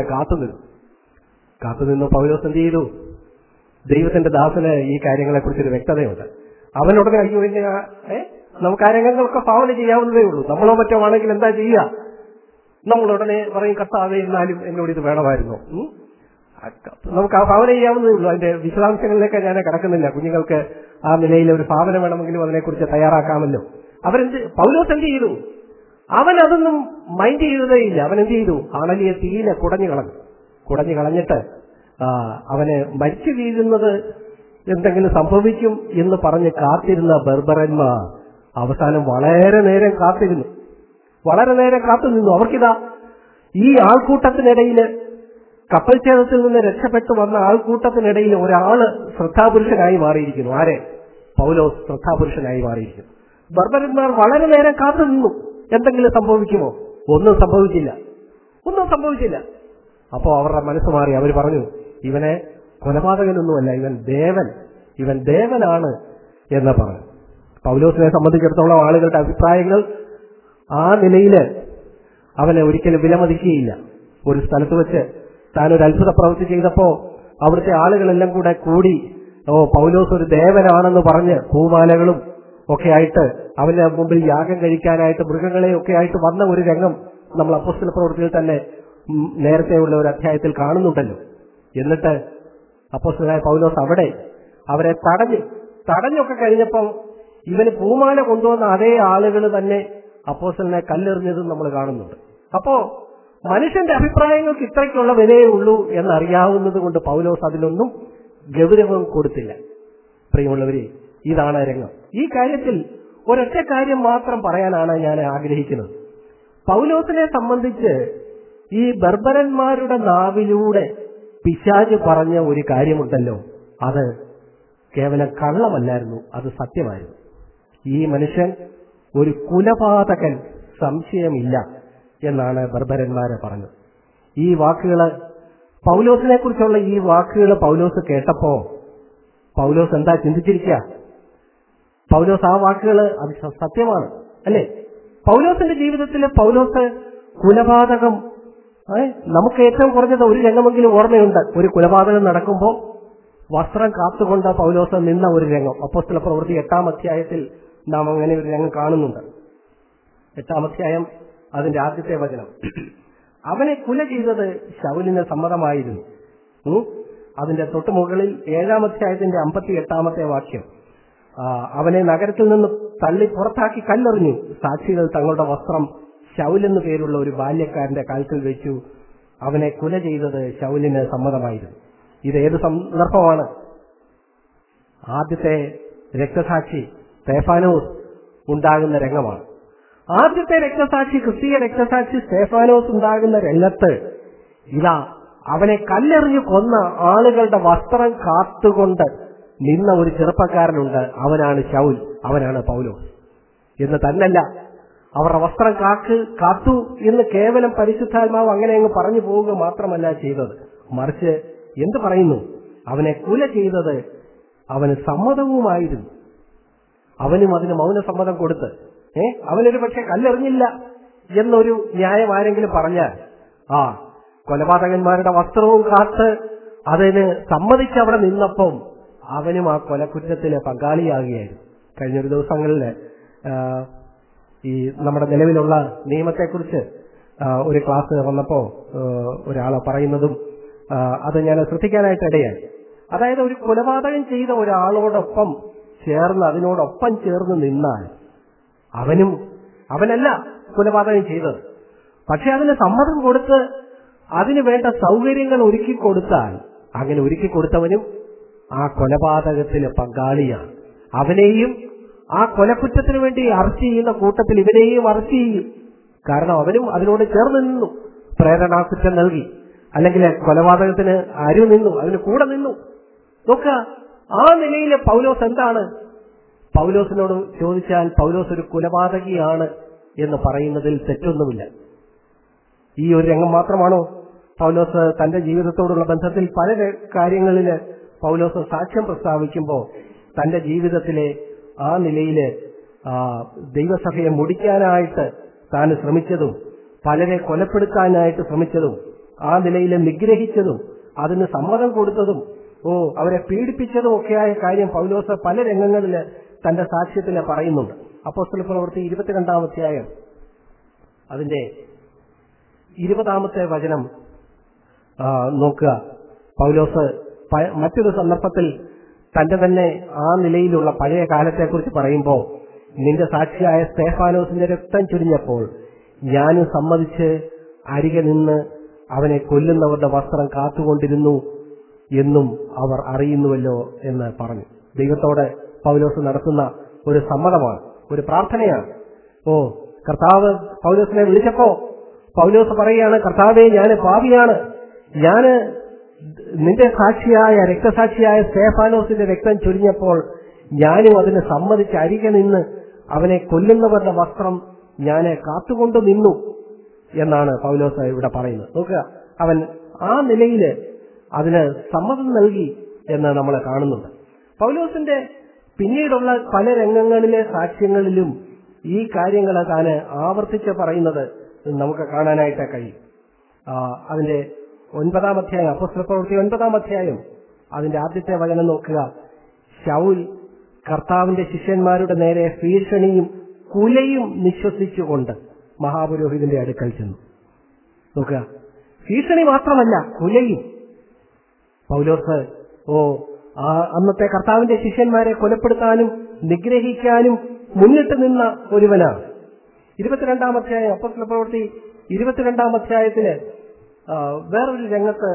കാത്തുനിന്നു. പൗലോസ് എന്ത് ചെയ്തു? ദൈവത്തിന്റെ ദാസന് ഈ കാര്യങ്ങളെക്കുറിച്ചൊരു വ്യക്തതയുണ്ട്. അവനുടനെ അയ്യോ നമുക്ക് ആ രംഗങ്ങളൊക്കെ ഭാവന ചെയ്യാവുന്നതേ ഉള്ളൂ. നമ്മളോ മറ്റോ ആണെങ്കിൽ എന്താ ചെയ്യുക? നമ്മളുടനെ പറയും, കർത്താവേ എന്നാലും എന്നോട് ഇത് വേണമായിരുന്നു. നമുക്ക് ആ ഭാവന ചെയ്യാവുന്നതേ ഉള്ളൂ. അതിന്റെ വിശദാംശങ്ങളിലേക്ക് ഞാൻ കടക്കുന്നില്ല. കുഞ്ഞുങ്ങൾക്ക് ആ നിലയിൽ ഒരു ഭാവന വേണമെങ്കിലും അതിനെക്കുറിച്ച് തയ്യാറാക്കാമല്ലോ. പൗലോസ് എന്ത് ചെയ്തു? അവൻ അതൊന്നും മൈൻഡ് ചെയ്തതേയില്ല. അവൻ എന്ത് ചെയ്തു? അണലിയെ തീയിലെ കുടഞ്ഞു കളഞ്ഞിട്ട് അവന് മരിച്ചു വീഴുന്നത് എന്തെങ്കിലും സംഭവിക്കും എന്ന് പറഞ്ഞ് കാത്തിരുന്ന ബർബരന്മാർ അവസാനം വളരെ നേരം കാത്തു നിന്നു. അവർക്കിതാ ഈ ആൾക്കൂട്ടത്തിനിടയിൽ, കപ്പൽ ഛേദത്തിൽ നിന്ന് രക്ഷപ്പെട്ടു വന്ന ആൾക്കൂട്ടത്തിനിടയിൽ ഒരാള് ശ്രദ്ധാപുരുഷനായി മാറിയിരിക്കുന്നു. ആരെ? പൗലോസ് ശ്രദ്ധാപുരുഷനായി മാറിയിരിക്കുന്നു. ബർബരന്മാർ വളരെ നേരം കാത്തു നിന്നു. എന്തെങ്കിലും സംഭവിക്കുമോ? ഒന്നും സംഭവിച്ചില്ല. അപ്പോ അവരുടെ മനസ്സ് മാറി. അവർ പറഞ്ഞു, ഇവനെ കൊലപാതകനൊന്നുമല്ല, ഇവൻ ദേവനാണ് എന്ന് പറഞ്ഞു. പൗലോസിനെ സംബന്ധിച്ചിടത്തോളം ആളുകളുടെ അഭിപ്രായങ്ങൾ ആ നിലയിൽ അവനെ ഒരിക്കലും വിലമതിക്കുകയില്ല. ഒരു സ്ഥലത്ത് വെച്ച് താൻ ഒരു അത്ഭുത പ്രവൃത്തി ചെയ്തപ്പോ അവിടുത്തെ ആളുകളെല്ലാം കൂടി പൗലോസ് ഒരു ദേവനാണെന്ന് പറഞ്ഞ് പൂമാലകളും ഒക്കെ ആയിട്ട് അവന്റെ മുമ്പിൽ യാഗം കഴിക്കാനായിട്ട് മൃഗങ്ങളെ ഒക്കെ ആയിട്ട് വന്ന ഒരു രംഗം നമ്മൾ അപ്പോസ്തല പ്രവൃത്തിയിൽ തന്നെ നേരത്തെയുള്ള ഒരു അധ്യായത്തിൽ കാണുന്നുണ്ടല്ലോ. എന്നിട്ട് അപ്പോസ്തലനായ പൗലോസ് അവരെ തടഞ്ഞൊക്കെ കഴിഞ്ഞപ്പം ഇവന് പൂമാല കൊണ്ടുവന്ന അതേ ആളുകൾ തന്നെ അപ്പോസ്തലനെ കല്ലെറിഞ്ഞതും നമ്മൾ കാണുന്നുണ്ട്. അപ്പോ മനുഷ്യന്റെ അഭിപ്രായങ്ങൾക്ക് ഇത്രയ്ക്കുള്ള വിലയേ ഉള്ളൂ എന്നറിയാവുന്നത് കൊണ്ട് പൗലോസ് അതിലൊന്നും ഗൗരവം കൊടുത്തില്ല. പ്രിയമുള്ളവരെ, ഇതാണ് രംഗം. ഈ കാര്യത്തിൽ ഒരൊറ്റ കാര്യം മാത്രം പറയാനാണ് ഞാൻ ആഗ്രഹിക്കുന്നത്. പൗലോസിനെ സംബന്ധിച്ച് ഈ ബർബരന്മാരുടെ നാവിലൂടെ പിശാച് പറഞ്ഞ ഒരു കാര്യമുണ്ടല്ലോ, അത് കേവലം കള്ളമല്ലായിരുന്നു, അത് സത്യമായിരുന്നു. ഈ മനുഷ്യൻ ഒരു കുലപാതകൻ, സംശയമില്ല എന്നാണ് ബർബരന്മാരെ പറഞ്ഞത്. ഈ വാക്കുകള്, പൗലോസിനെ കുറിച്ചുള്ള ഈ വാക്കുകൾ പൗലോസ് കേട്ടപ്പോ പൗലോസ് എന്താ ചിന്തിച്ചിരിക്കുക? പൗലോസ് ആ വാക്കുകൾ അത് സത്യമാണ് അല്ലേ? പൗലോസിന്റെ ജീവിതത്തിൽ പൗലോസ് കുലപാതകം, നമുക്ക് ഏറ്റവും കുറഞ്ഞത് ഒരു രംഗമെങ്കിലും ഓർമ്മയുണ്ട്. ഒരു കുലപാതകം നടക്കുമ്പോൾ വസ്ത്രം കാത്തുകൊണ്ട് പൗലോസ് നിന്ന ഒരു രംഗം അപ്പോസ്തല പ്രവൃത്തി 8-ാം അധ്യായത്തിൽ നാം അങ്ങനെ ഒരു രംഗം കാണുന്നുണ്ട്. 8-ാം അധ്യായം അതിന്റെ ആദ്യത്തെ വചനം. അവനെ കുല ചെയ്തത് ശൗലിന് സമ്മതമായിരുന്നു. അതിന്റെ തൊട്ടുമുകളിൽ 7-ാം അധ്യായത്തിന്റെ 58-ാമത്തെ വാക്യം, അവനെ നഗരത്തിൽ നിന്ന് തള്ളി പുറത്താക്കി കല്ലെറിഞ്ഞു, സാക്ഷികൾ തങ്ങളുടെ വസ്ത്രം ശൗൽ എന്നു പേരുള്ള ഒരു ബാല്യക്കാരന്റെ കാൽക്കൽ വെച്ചു. അവനെ കൊല ചെയ്തത് ശൗലിന് സമ്മതമായിരുന്നു. ഇത് ഏത് സന്ദർഭമാണ്? ആദ്യത്തെ രക്തസാക്ഷി സ്തെഫാനോസ് ഉണ്ടാകുന്ന രംഗമാണ്. ആദ്യത്തെ രക്തസാക്ഷി, ക്രിസ്തീയ രക്തസാക്ഷി സ്തെഫാനോസ് ഉണ്ടാകുന്ന രംഗത്ത് ഇതാ അവനെ കല്ലെറിഞ്ഞു കൊന്ന ആളുകളുടെ വസ്ത്രം കാത്തുകൊണ്ട് നിന്ന ഒരു ചെറുപ്പക്കാരനുണ്ട്. അവനാണ് ശൗൽ, അവനാണ് പൗലോസ്. എന്ന് തന്നല്ല, അവരുടെ വസ്ത്രം കാത്തു എന്ന് കേവലം പരിശുദ്ധാത്മാവ് അങ്ങനെ അങ്ങ് പറഞ്ഞു പോവുക മാത്രമല്ല ചെയ്തത്, മറിച്ച് എന്ത് പറയുന്നു? അവനെ കൊല ചെയ്തത് അവന് സമ്മതവുമായിരുന്നു. അവനും അതിന് മൗനസമ്മതം കൊടുത്ത് അവനൊരു പക്ഷെ കല്ലെറിഞ്ഞില്ല എന്നൊരു ന്യായം ആരെങ്കിലും പറഞ്ഞാൽ, കൊലപാതകന്മാരുടെ വസ്ത്രവും കാത്ത് അതിന് സമ്മതിച്ച് അവിടെ നിന്നപ്പം അവനും ആ കൊലക്കുറ്റത്തിന് പങ്കാളിയാകുകയായിരുന്നു. കഴിഞ്ഞൊരു ദിവസങ്ങളിൽ ഈ നമ്മുടെ നിലവിലുള്ള നിയമത്തെക്കുറിച്ച് ഒരു ക്ലാസ് വന്നപ്പോ ഒരാൾ പറയുന്നതും അത് ഞാൻ ശ്രദ്ധിക്കാനായിട്ട് ഇടയായി. അതായത് ഒരു കൊലപാതകം ചെയ്ത ഒരാളോടൊപ്പം ചേർന്ന് അതിനോടൊപ്പം ചേർന്ന് നിന്നാൽ അവനല്ല കൊലപാതകം ചെയ്തത്, പക്ഷെ അതിന് സമ്മതം കൊടുത്ത് അതിന് വേണ്ട സൗകര്യങ്ങൾ ഒരുക്കി കൊടുത്താൽ അങ്ങനെ ഒരുക്കി കൊടുത്തവനും ആ കൊലപാതകത്തിന് പങ്കാളിയാണ്. അവനെയും ആ കൊലക്കുറ്റത്തിന് വേണ്ടി അറസ്റ്റ് ചെയ്യുന്ന കൂട്ടത്തിൽ ഇവനെയും അറസ്റ്റ് ചെയ്യും. കാരണം അവനും അതിനോട് ചേർന്ന് നിന്നു, പ്രേരണാകുറ്റം നൽകി, അല്ലെങ്കിൽ കൊലപാതകത്തിന് ആരും നിന്നു, അതിന് കൂടെ നിന്നു. നോക്കുക, ആ നിലയിൽ പൗലോസ് എന്താണ്? പൗലോസിനോട് ചോദിച്ചാൽ പൗലോസ് ഒരു കൊലപാതകിയാണ് എന്ന് പറയുന്നതിൽ തെറ്റൊന്നുമില്ല. ഈ ഒരു രംഗം മാത്രമാണോ? പൗലോസ് തന്റെ ജീവിതത്തോടുള്ള ബന്ധത്തിൽ പല കാര്യങ്ങളില് പൗലോസ് സാക്ഷ്യം പ്രസ്താവിക്കുമ്പോൾ തന്റെ ജീവിതത്തിലെ ആ നിലയില് ദൈവസഭയെ മുടിക്കാനായിട്ട് താൻ ശ്രമിച്ചതും പലരെ കൊലപ്പെടുത്താനായിട്ട് ശ്രമിച്ചതും ആ നിലയിൽ നിഗ്രഹിച്ചതും അതിന് സമ്മതം കൊടുത്തതും അവരെ പീഡിപ്പിച്ചതും ഒക്കെയായ കാര്യം പൗലോസ് പല രംഗങ്ങളിൽ തന്റെ സാക്ഷ്യത്തിൽ പറയുന്നുണ്ട്. അപ്പോസ്തല പ്രവൃത്തി 22-ാം അധ്യായം അതിന്റെ 20-ാമത്തെ വചനം നോക്കുക. പൗലോസ് മറ്റൊരു സന്ദർഭത്തിൽ തന്റെ തന്നെ ആ നിലയിലുള്ള പഴയ കാലത്തെക്കുറിച്ച് പറയുമ്പോൾ, നിന്റെ സാക്ഷിയായ സ്തെഫാനോസിന്റെ രക്തം ചൊരിഞ്ഞപ്പോൾ ഞാനും സമ്മതിച്ച് അരികെ നിന്ന് അവനെ കൊല്ലുന്നവരുടെ വസ്ത്രം കാത്തുകൊണ്ടിരുന്നു എന്നും അവർ അറിയുന്നുവല്ലോ എന്ന് പറഞ്ഞു. ദൈവത്തോട് പൗലോസ് നടത്തുന്ന ഒരു സമ്മതമാണ്, ഒരു പ്രാർത്ഥനയാണ്. കർത്താവ് പൗലോസിനെ വിളിച്ചപ്പോ പൗലോസ് പറയുകയാണ്, കർത്താവേ, ഞാൻ പാപിയാണ്, ഞാൻ നിന്റെ സാക്ഷിയായ രക്തസാക്ഷിയായ സ്തെഫാനോസിന്റെ രക്തം ചൊരിഞ്ഞപ്പോൾ ഞാനും അതിന് സമ്മതിച്ച് അരികെ നിന്ന് അവനെ കൊല്ലുന്നവരുടെ വസ്ത്രം ഞാൻ കാത്തുകൊണ്ട് നിന്നു എന്നാണ് പൗലോസ് ഇവിടെ പറയുന്നത്. നോക്കുക, അവൻ ആ നിലയില് അതിന് സമ്മതം നൽകി എന്ന് നമ്മൾ കാണുന്നുണ്ട്. പൗലോസിന്റെ പിന്നീടുള്ള പല രംഗങ്ങളിലെ സാക്ഷ്യങ്ങളിലും ഈ കാര്യങ്ങൾ താൻ ആവർത്തിച്ച് പറയുന്നത് നമുക്ക് കാണാനായിട്ട് കഴിയും. അതിന്റെ 9-ാം അധ്യായം, അപ്പോസ്തല പ്രവൃത്തി 9-ാം അധ്യായം അതിന്റെ ആദ്യത്തെ വചനം നോക്കുക. ശൗൽ കർത്താവിന്റെ ശിഷ്യന്മാരുടെ നേരെ ഭീഷണിയും കുലയും നിശ്വസിച്ചുകൊണ്ട് മഹാപുരോഹിതന്റെ അടുക്കൽ ചെന്നു. നോക്കുക, ഭീഷണി മാത്രമല്ല, കുലയും. പൗലോസ് അന്നത്തെ കർത്താവിന്റെ ശിഷ്യന്മാരെ കൊലപ്പെടുത്താനും നിഗ്രഹിക്കാനും മുന്നിട്ട് നിന്ന ഒരുവനാണ്. 22-ാം അധ്യായം, അപ്പോസ്തല പ്രവൃത്തി 22-ാം അധ്യായത്തില് വേറൊരു രംഗത്ത്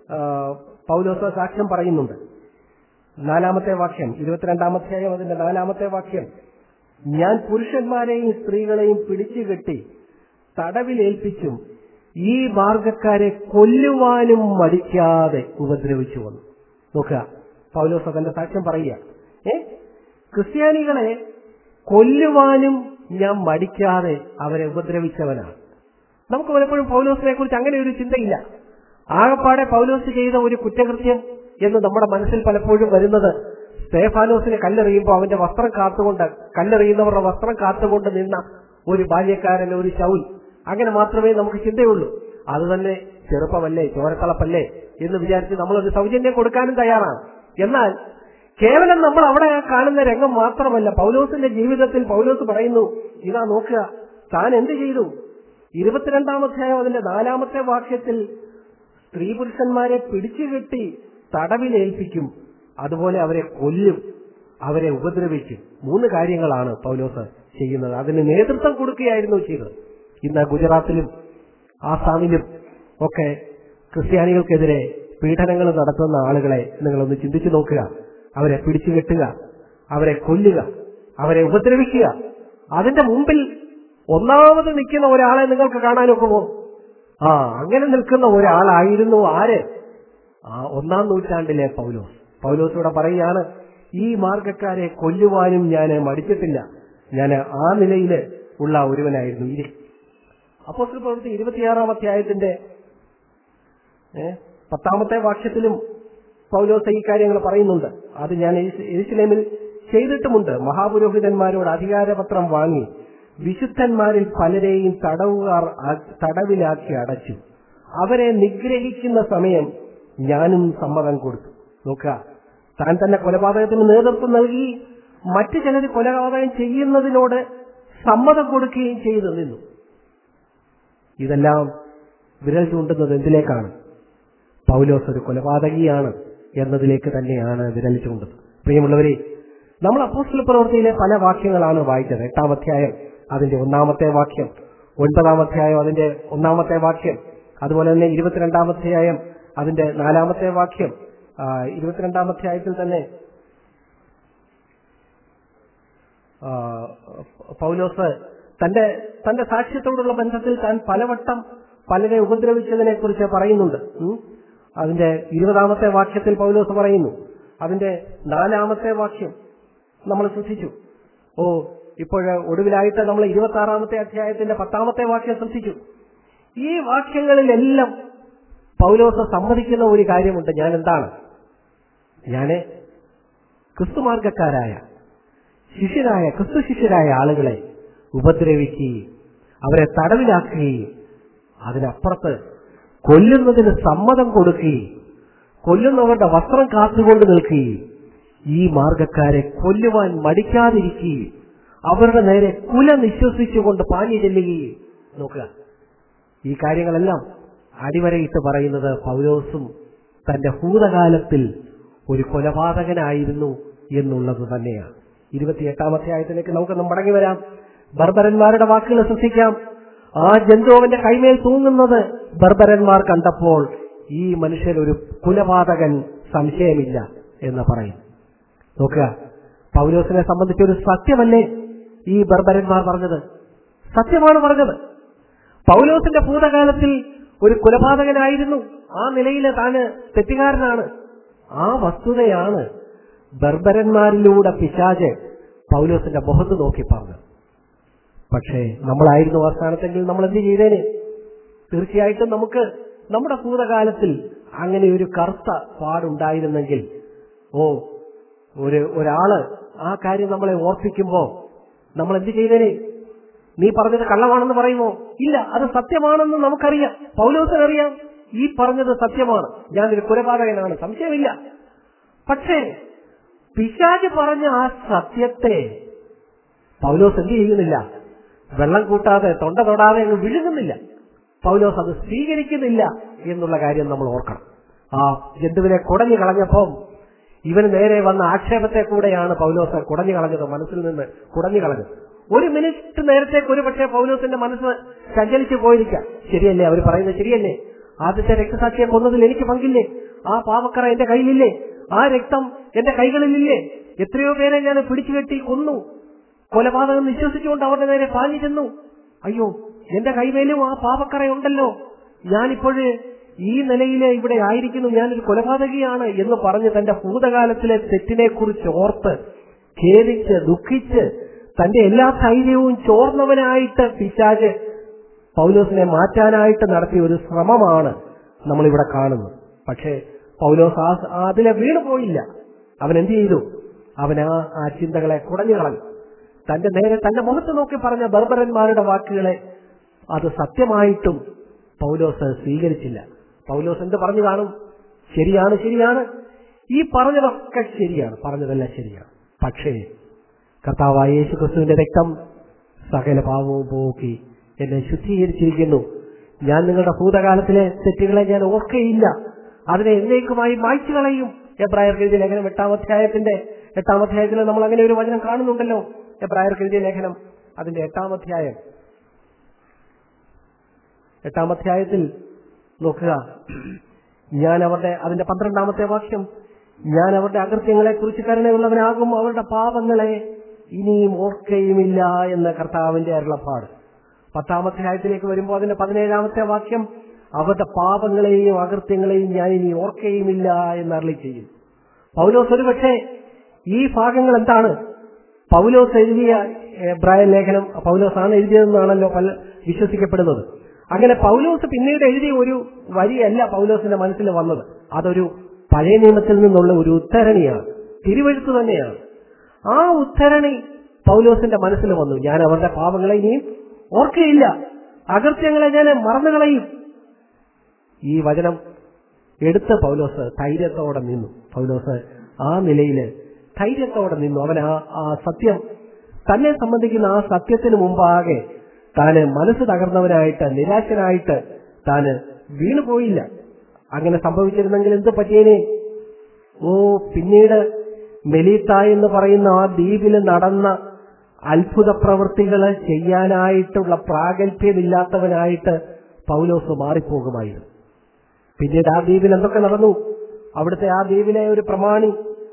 പൗലോസ് സാക്ഷ്യം പറയുന്നുണ്ട്. 4-ാമത്തെ വാക്യം, 22-ാം അധ്യായം അതിന്റെ 4-ാമത്തെ വാക്യം, ഞാൻ പുരുഷന്മാരെയും സ്ത്രീകളെയും പിടിച്ചുകെട്ടി തടവിലേൽപ്പിച്ചും ഈ മാർഗക്കാരെ കൊല്ലുവാനും മടിക്കാതെ ഉപദ്രവിച്ചു വന്നു. നോക്കുക, പൗലോസ് തന്റെ സാക്ഷ്യം പറയുക, ക്രിസ്ത്യാനികളെ കൊല്ലുവാനും ഞാൻ മടിക്കാതെ അവരെ ഉപദ്രവിച്ചവനാണ്. നമുക്ക് പലപ്പോഴും പൗലോസിനെ കുറിച്ച് അങ്ങനെ ഒരു ചിന്തയില്ല. ആകപ്പാടെ പൗലോസ് ചെയ്ത ഒരു കുറ്റകൃത്യം എന്ന് നമ്മുടെ മനസ്സിൽ പലപ്പോഴും വരുന്നത്, സ്തെഫാനോസിനെ കല്ലെറിയുമ്പോൾ അവന്റെ വസ്ത്രം കാത്തുകൊണ്ട്, കല്ലെറിയുന്നവരുടെ വസ്ത്രം കാത്തുകൊണ്ട് നിന്ന ഒരു ബാല്യക്കാരൻ, ഒരു ശൗൽ, അങ്ങനെ മാത്രമേ നമുക്ക് ചിന്തയുള്ളൂ. അത് തന്നെ ചെറുപ്പമല്ലേ, ചോരത്തളപ്പല്ലേ എന്ന് വിചാരിച്ച് നമ്മളൊരു സൗജന്യം കൊടുക്കാനും തയ്യാറാണ്. എന്നാൽ കേവലം നമ്മൾ അവിടെ കാണുന്ന രംഗം മാത്രമല്ല, പൗലോസിന്റെ ജീവിതത്തിൽ പൗലോസ് പറയുന്നു, ഇതാ നോക്കുക, താൻ എന്ത് ചെയ്തു. 22-ാം അധ്യായം അതിന്റെ 4-ാമത്തെ വാക്യത്തിൽ സ്ത്രീ പുരുഷന്മാരെ പിടിച്ചുകെട്ടി തടവിലേൽപ്പിക്കും, അതുപോലെ അവരെ കൊല്ലും, അവരെ ഉപദ്രവിക്കും. 3 കാര്യങ്ങളാണ് പൗലോസ് ചെയ്യുന്നത്. അതിന് നേതൃത്വം കൊടുക്കുകയായിരുന്നു ചെയ്തത്. ഇന്ന് ഗുജറാത്തിലും ആസാമിലും ഒക്കെ ക്രിസ്ത്യാനികൾക്കെതിരെ പീഡനങ്ങൾ നടത്തുന്ന ആളുകളെ നിങ്ങളൊന്ന് ചിന്തിച്ചു നോക്കുക. അവരെ പിടിച്ചു കെട്ടുക, അവരെ കൊല്ലുക, അവരെ ഉപദ്രവിക്കുക. അതിന്റെ മുമ്പിൽ ഒന്നാമത് നിൽക്കുന്ന ഒരാളെ നിങ്ങൾക്ക് കാണാനൊക്കുമോ? അങ്ങനെ നിൽക്കുന്ന ഒരാളായിരുന്നു ആര്? 1-ാം നൂറ്റാണ്ടിലെ പൗലോസ്. പൗലോസിലൂടെ പറയുകയാണ്, ഈ മാർഗക്കാരെ കൊല്ലുവാനും ഞാൻ മടിച്ചിട്ടില്ല, ഞാൻ ആ നിലയിൽ ഉള്ള ഒരുവനായിരുന്നു. അപ്പോസ്തല പ്രവൃത്തി 26-ാം അധ്യായത്തിന്റെ 10-ാമത്തെ വാക്യത്തിലും പൗലോസ് ഈ കാര്യങ്ങൾ പറയുന്നുണ്ട്. അത് ഞാൻ യെരുശലേമിൽ ചെയ്തിട്ടുമുണ്ട്. മഹാപുരോഹിതന്മാരോട് അധികാരപത്രം വാങ്ങി വിശുദ്ധന്മാരിൽ പലരെയും തടവിലാക്കി അടച്ചു. അവരെ നിഗ്രഹിക്കുന്ന സമയം ഞാനും സമ്മതം കൊടുത്തു. നോക്കുക, താൻ തന്നെ കൊലപാതകത്തിന് നേതൃത്വം നൽകി മറ്റു ചിലർ കൊലപാതകം ചെയ്യുന്നതിനോട് സമ്മതം കൊടുക്കുകയും ചെയ്തു നിന്നു. ഇതെല്ലാം വിരൽ ചൂണ്ടുന്നത് എന്തിലേക്കാണ്? പൗലോസ് ഒരു കൊലപാതകിയാണ് എന്നതിലേക്ക് തന്നെയാണ് വിരൽ ചൂണ്ടുന്നത്. പ്രിയമുള്ളവരെ, നമ്മൾ അപ്പോസ്തല പ്രവൃത്തിയിലെ പല വാക്യങ്ങളാണ് വായിച്ചത്. 8-ാം അധ്യായം അതിന്റെ 1-ാമത്തെ വാക്യം, 9-ാം അധ്യായം അതിന്റെ 1-ാമത്തെ വാക്യം, അതുപോലെ തന്നെ 22-ാം അധ്യായം അതിന്റെ 4-ാമത്തെ വാക്യം. 22-ാം അധ്യായത്തിൽ തന്നെ പൗലോസ് തന്റെ സാക്ഷ്യത്തോടുള്ള ബന്ധത്തിൽ താൻ പലവട്ടം പലരെ ഉപദ്രവിച്ചതിനെ കുറിച്ച് പറയുന്നുണ്ട്. അതിന്റെ 20-ാമത്തെ വാക്യത്തിൽ പൗലോസ് പറയുന്നു. അതിന്റെ 4-ാമത്തെ വാക്യം നമ്മൾ ശ്രദ്ധിച്ചു. ഇപ്പോഴ് ഒടുവിലായിട്ട് നമ്മൾ 26-ാമത്തെ അധ്യായത്തിന്റെ 10-ാമത്തെ വാക്യം ശ്രദ്ധിച്ചു. ഈ വാക്യങ്ങളിലെല്ലാം പൗലോസ് സമ്മതിക്കുന്ന ഒരു കാര്യമുണ്ട്. ഞാൻ ക്രിസ്തുമാർഗക്കാരായ ക്രിസ്തു ശിഷ്യരായ ആളുകളെ ഉപദ്രവിക്കുകയും അവരെ തടവിലാക്കുകയും അതിനപ്പുറത്ത് കൊല്ലുന്നതിന് സമ്മതം കൊടുക്കുകയും കൊല്ലുന്നവരുടെ വസ്ത്രം കാത്തുകൊണ്ട് നിൽക്കുകയും ഈ മാർഗക്കാരെ കൊല്ലുവാൻ മടിക്കാതിരിക്കുകയും അവരുടെ നേരെ കുല നിശ്വസിച്ചുകൊണ്ട് പാഞ്ഞു ചെല്ലുകയും. നോക്കുക, ഈ കാര്യങ്ങളെല്ലാം അടിവരയിട്ട് പറയുന്നത് പൗലോസും തന്റെ ഭൂതകാലത്തിൽ ഒരു കൊലപാതകനായിരുന്നു എന്നുള്ളത് തന്നെയാണ്. 28-ാം അധ്യായത്തിലേക്ക് നമുക്ക് മടങ്ങി വരാം. ബർബരന്മാരുടെ വാക്കുകൾ ശ്രദ്ധിക്കാം. ആ ജന്തു അവന്റെ കൈമേൽ തൂങ്ങുന്നത് ബർബരന്മാർ കണ്ടപ്പോൾ ഈ മനുഷ്യൻ ഒരു കൊലപാതകൻ സംശയമില്ല എന്ന് പറയും. നോക്കുക, പൗലോസിനെ സംബന്ധിച്ചൊരു സത്യമല്ലേ ഈ ബർബരന്മാർ പറഞ്ഞത്? സത്യമാണ് പറഞ്ഞത്. പൗലോസിന്റെ ഭൂതകാലത്തിൽ ഒരു കൊലപാതകനായിരുന്നു, ആ നിലയിൽ താന് തെറ്റുകാരനാണ്. ആ വസ്തുതയാണ് ബർബരന്മാരിലൂടെ പിശാച് പൗലോസിന്റെ മുഖത്ത് നോക്കി പറഞ്ഞത്. പക്ഷേ നമ്മളായിരുന്നു ആ സ്ഥാനത്തെങ്കിൽ നമ്മൾ എന്ത് ചെയ്തേനെ? തീർച്ചയായിട്ടും നമുക്ക് നമ്മുടെ ഭൂതകാലത്തിൽ അങ്ങനെ ഒരു കറുത്ത പാടുണ്ടായിരുന്നെങ്കിൽ ഒരാള് ആ കാര്യം നമ്മളെ ഓർപ്പിക്കുമ്പോ നമ്മൾ എന്ത് ചെയ്തേനെ? നീ പറഞ്ഞത് കള്ളമാണെന്ന് പറയുമോ? ഇല്ല, അത് സത്യമാണെന്ന് നമുക്കറിയാം. പൗലോസിനറിയാം ഈ പറഞ്ഞത് സത്യമാണ്, ഞാനൊരു കൊലപാതകനാണ്, സംശയമില്ല. പക്ഷേ പിശാച് പറഞ്ഞ ആ സത്യത്തെ പൗലോസ് എന്ത് ചെയ്യുന്നില്ല? വെള്ളം കൂട്ടാതെ തൊണ്ട തൊടാതെ അങ്ങ് വിഴുങ്ങുന്നില്ല. പൗലോസ് അത് സ്വീകരിക്കുന്നില്ല എന്നുള്ള കാര്യം നമ്മൾ ഓർക്കണം. ആ ജന്തുവിനെ കുടഞ്ഞു കളഞ്ഞപ്പം ഇവന് നേരെ വന്ന ആക്ഷേപത്തെ കൂടെയാണ് പൗലോസ് കുടഞ്ഞു കളഞ്ഞത്, മനസ്സിൽ നിന്ന് കുടഞ്ഞു കളഞ്ഞത്. ഒരു മിനിറ്റ് നേരത്തേക്ക് ഒരു പക്ഷേ പൗലോസിന്റെ മനസ്സ് ചഞ്ചലിച്ചു പോയിരിക്കാം. ശരിയല്ലേ, അവർ പറയുന്നത് ശരിയല്ലേ? ആദ്യത്തെ രക്തസാക്ഷിയെ കൊന്നതിൽ എനിക്ക് പങ്കില്ലേ? ആ പാവക്കറ എന്റെ കയ്യിലില്ലേ? ആ രക്തം എന്റെ കൈകളിലില്ലേ? എത്രയോ പേരെ ഞാൻ പിടിച്ചുകെട്ടി കൊന്നു, കൊലപാതകം വിശ്വസിച്ചുകൊണ്ട് അവരുടെ നേരെ പാഞ്ഞു ചെന്നു. അയ്യോ, എന്റെ കൈമേലും ആ പാവക്കറയുണ്ടല്ലോ, ഞാനിപ്പോഴ് ഈ നിലയിൽ ഇവിടെ ആയിരിക്കുന്നു, ഞാനൊരു കൊലപാതകിയാണ് എന്ന് പറഞ്ഞ് തന്റെ ഭൂതകാലത്തിലെ തെറ്റിനെ കുറിച്ച് ഓർത്ത് ഖേദിച്ച് ദുഃഖിച്ച് തന്റെ എല്ലാ ധൈര്യവും ചോർന്നവനായിട്ട് പിശാച് പൗലോസിനെ മാറ്റാനായിട്ട് നടത്തിയ ഒരു ശ്രമമാണ് നമ്മളിവിടെ കാണുന്നത്. പക്ഷേ പൗലോസ് അതിലെ വീണു പോയില്ല. അവൻ എന്ത് ചെയ്തു? അവൻ ആ ചിന്തകളെ കുടഞ്ഞു കളഞ്ഞു. തന്റെ നേരെ തന്റെ മുഖത്ത് നോക്കി പറഞ്ഞ ബർബരന്മാരുടെ വാക്കുകളെ അത് സത്യമായിട്ടും പൗലോസ് സ്വീകരിച്ചില്ല. പൗലോസ് എന്ത് പറഞ്ഞു കാണും? ശരിയാണ്, ഈ പറഞ്ഞതൊക്കെ ശരിയാണ്, പറഞ്ഞതെല്ലാം ശരിയാണ്. പക്ഷേ കർത്താവായ യേശുക്രിസ്തുവിന്റെ രക്തം സകല പാപവും പോക്കി എന്നെ ശുദ്ധീകരിച്ചിരിക്കുന്നു. ഞാൻ നിങ്ങളുടെ ഭൂതകാലത്തിലെ തെറ്റുകളെ ഞാൻ ഓർക്കയില്ല, അതിനെ എന്നേക്കുമായി മായ്ച്ചു കളയും. എബ്രായർക്ക് എഴുതിയ ലേഖനം 8-ാം അധ്യായത്തിൽ നമ്മൾ അങ്ങനെ ഒരു വചനം കാണുന്നുണ്ടല്ലോ. എബ്രായർക്ക് എഴുതിയ ലേഖനം അതിന്റെ 8-ാം അധ്യായം 8-ാം അധ്യായത്തിൽ നോക്കുക, ഞാൻ അവരുടെ, അതിന്റെ 12-ാമത്തെ വാക്യം, ഞാൻ അവരുടെ അകൃത്യങ്ങളെ കുറിച്ച് കരുണയുള്ളവനാകും, അവരുടെ പാപങ്ങളെ ഇനിയും ഓർക്കുകയുമില്ല എന്ന കർത്താവിന്റെ അരുളപ്പാട്. 10-ാം അധ്യായത്തിലേക്ക് വരുമ്പോൾ അതിന്റെ 17-ാമത്തെ വാക്യം, അവരുടെ പാപങ്ങളെയും അകൃത്യങ്ങളെയും ഞാൻ ഇനി ഓർക്കുകയുമില്ല എന്ന് അരുളി ചെയ്യും. പൗലോസ് ഒരുപക്ഷെ ഈ ഭാഗങ്ങൾ എന്താണ് പൗലോസ് എഴുതിയ എബ്രായർ ലേഖനം പൗലോസാണ് എഴുതിയതെന്നാണല്ലോ വിശ്വസിക്കപ്പെടുന്നത്. അങ്ങനെ പൗലോസ് പിന്നീട് എഴുതിയ ഒരു വരിയല്ല പൗലോസിന്റെ മനസ്സിൽ വന്നത്. അതൊരു പഴയ നിയമത്തിൽ നിന്നുള്ള ഒരു ഉദ്ധരണിയാണ്, തിരുവെഴുത്ത് തന്നെയാണ്. ആ ഉദ്ധരണി പൗലോസിന്റെ മനസ്സിൽ വന്നു. ഞാൻ അവരുടെ പാപങ്ങളെ ഇനിയും ഓർക്കുകയില്ല, അകൃത്യങ്ങളെ ഞാൻ മറന്നുകളയും. ഈ വചനം എടുത്ത് പൗലോസ് ധൈര്യത്തോടെ നിന്നു. പൗലോസ് ആ നിലയിൽ ധൈര്യത്തോടെ നിന്നു. അവൻ ആ സത്യം, തന്നെ സംബന്ധിക്കുന്ന ആ സത്യത്തിന് മുമ്പാകെ താന് മനസ്സ് തകർന്നവനായിട്ട്, നിരാശനായിട്ട് താന് വീണുപോയില്ല. അങ്ങനെ സംഭവിച്ചിരുന്നെങ്കിൽ എന്ത് പറ്റിയേനെ? പിന്നീട് മെലീത്ത എന്ന് പറയുന്ന ആ ദ്വീപിൽ നടന്ന അത്ഭുത പ്രവൃത്തികള് ചെയ്യാനായിട്ടുള്ള പ്രാഗൽഭ്യമില്ലാത്തവനായിട്ട് പൗലോസ് മാറിപ്പോകുമായിരുന്നു. പിന്നീട് ആ ദ്വീപിൽ എന്തൊക്കെ നടന്നു? അവിടുത്തെ ആ ദ്വീപിലെ ഒരു പ്രമാണി,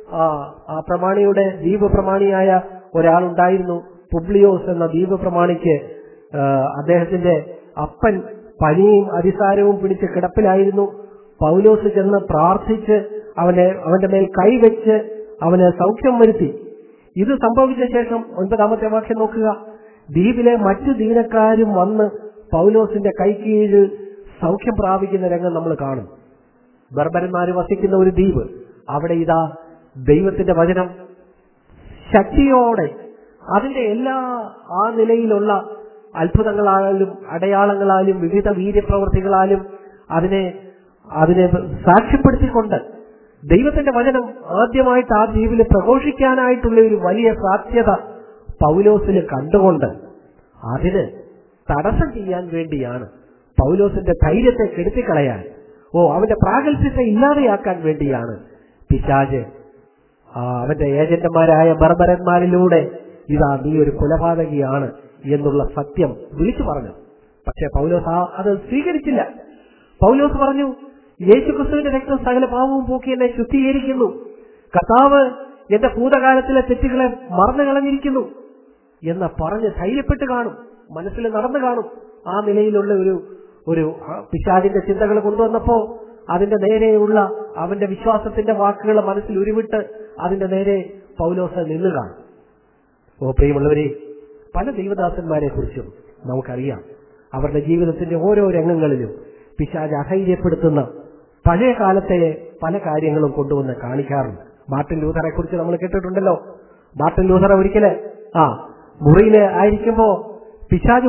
ആ പ്രമാണിയുടെ ദ്വീപ് പ്രമാണിയായ ഒരാളുണ്ടായിരുന്നു, പുബ്ലിയോസ് എന്ന ദ്വീപ് പ്രമാണിക്ക് അദ്ദേഹത്തിന്റെ അപ്പൻ പനിയും അതിസാരവും പിടിച്ച് കിടപ്പിലായിരുന്നു. പൗലോസ് ചെന്ന് പ്രാർത്ഥിച്ച് അവന്റെ മേൽ കൈവച്ച് അവന് സൗഖ്യം വരുത്തി. ഇത് സംഭവിച്ച ശേഷം 9-ാമത്തെ വാക്യം നോക്കുക, ദ്വീപിലെ മറ്റു ദീനക്കാരും വന്ന് പൗലോസിന്റെ കൈക്കീഴിൽ സൗഖ്യം പ്രാപിക്കുന്ന രംഗം നമ്മൾ കാണും. ബർബരന്മാര് വസിക്കുന്ന ഒരു ദ്വീപ്, അവിടെ ഇതാ ദൈവത്തിന്റെ വചനം ശക്തിയോടെ അതിന്റെ എല്ലാ ആ നിലയിലുള്ള അത്ഭുതങ്ങളാലും അടയാളങ്ങളാലും വിവിധ വീര്യപ്രവൃത്തികളാലും അതിനെ സാക്ഷ്യപ്പെടുത്തിക്കൊണ്ട് ദൈവത്തിന്റെ വചനം ആദ്യമായിട്ട് ആ ദ്വീപിൽ പ്രഘോഷിക്കാനായിട്ടുള്ള ഒരു വലിയ സാധ്യത പൗലോസിന് കണ്ടുകൊണ്ട് അതിന് തടസ്സം ചെയ്യാൻ വേണ്ടിയാണ്, പൗലോസിന്റെ ധൈര്യത്തെ കെടുത്തിക്കളയാൻ, അവന്റെ പ്രാഗൽഭ്യത്തെ ഇല്ലാതെയാക്കാൻ വേണ്ടിയാണ് പിശാച് അവന്റെ ഏജന്റുമാരായ ബർബരന്മാരിലൂടെ ഇതാ നീ ഒരു കൊലപാതകിയാണ് എന്നുള്ള സത്യം വിളിച്ചു പറഞ്ഞു. പക്ഷെ പൗലോസ് അത് സ്വീകരിച്ചില്ല. പൗലോസ് പറഞ്ഞു, യേശുക്രിസ്തുവിന്റെ രക്തം സകല പാവവും പോക്കി എന്നെ ശുദ്ധീകരിക്കുന്നു, കർത്താവ് എന്റെ ഭൂതകാലത്തിലെ തെറ്റുകളെ മറന്നു കളഞ്ഞിരിക്കുന്നു എന്ന് പറഞ്ഞ് ധൈര്യപ്പെട്ട് കാണും, മനസ്സിൽ നടന്നു കാണും. ആ നിലയിലുള്ള ഒരു പിശാചിന്റെ ചിന്തകൾ കൊണ്ടുവന്നപ്പോ അതിന്റെ നേരെയുള്ള അവന്റെ വിശ്വാസത്തിന്റെ വാക്കുകൾ മനസ്സിൽ ഉരുവിട്ട് അതിന്റെ നേരെ പൗലോസ് നിന്ന് കാണും. പ്രിയമുള്ളവരെ, പല ദൈവദാസന്മാരെ കുറിച്ചും നമുക്കറിയാം. അവരുടെ ജീവിതത്തിന്റെ ഓരോ രംഗങ്ങളിലും പിശാച് അധൈര്യപ്പെടുത്തുന്ന പഴയ കാലത്തെ പല കാര്യങ്ങളും കൊണ്ടുവന്ന് കാണിക്കാറുണ്ട്. മാർട്ടിൻ ലൂഥറെ കുറിച്ച് നമ്മൾ കേട്ടിട്ടുണ്ടല്ലോ. മാർട്ടിൻ ലൂഥർ ഒരിക്കല് മുറിയില് ആയിരിക്കുമ്പോ പിശാച്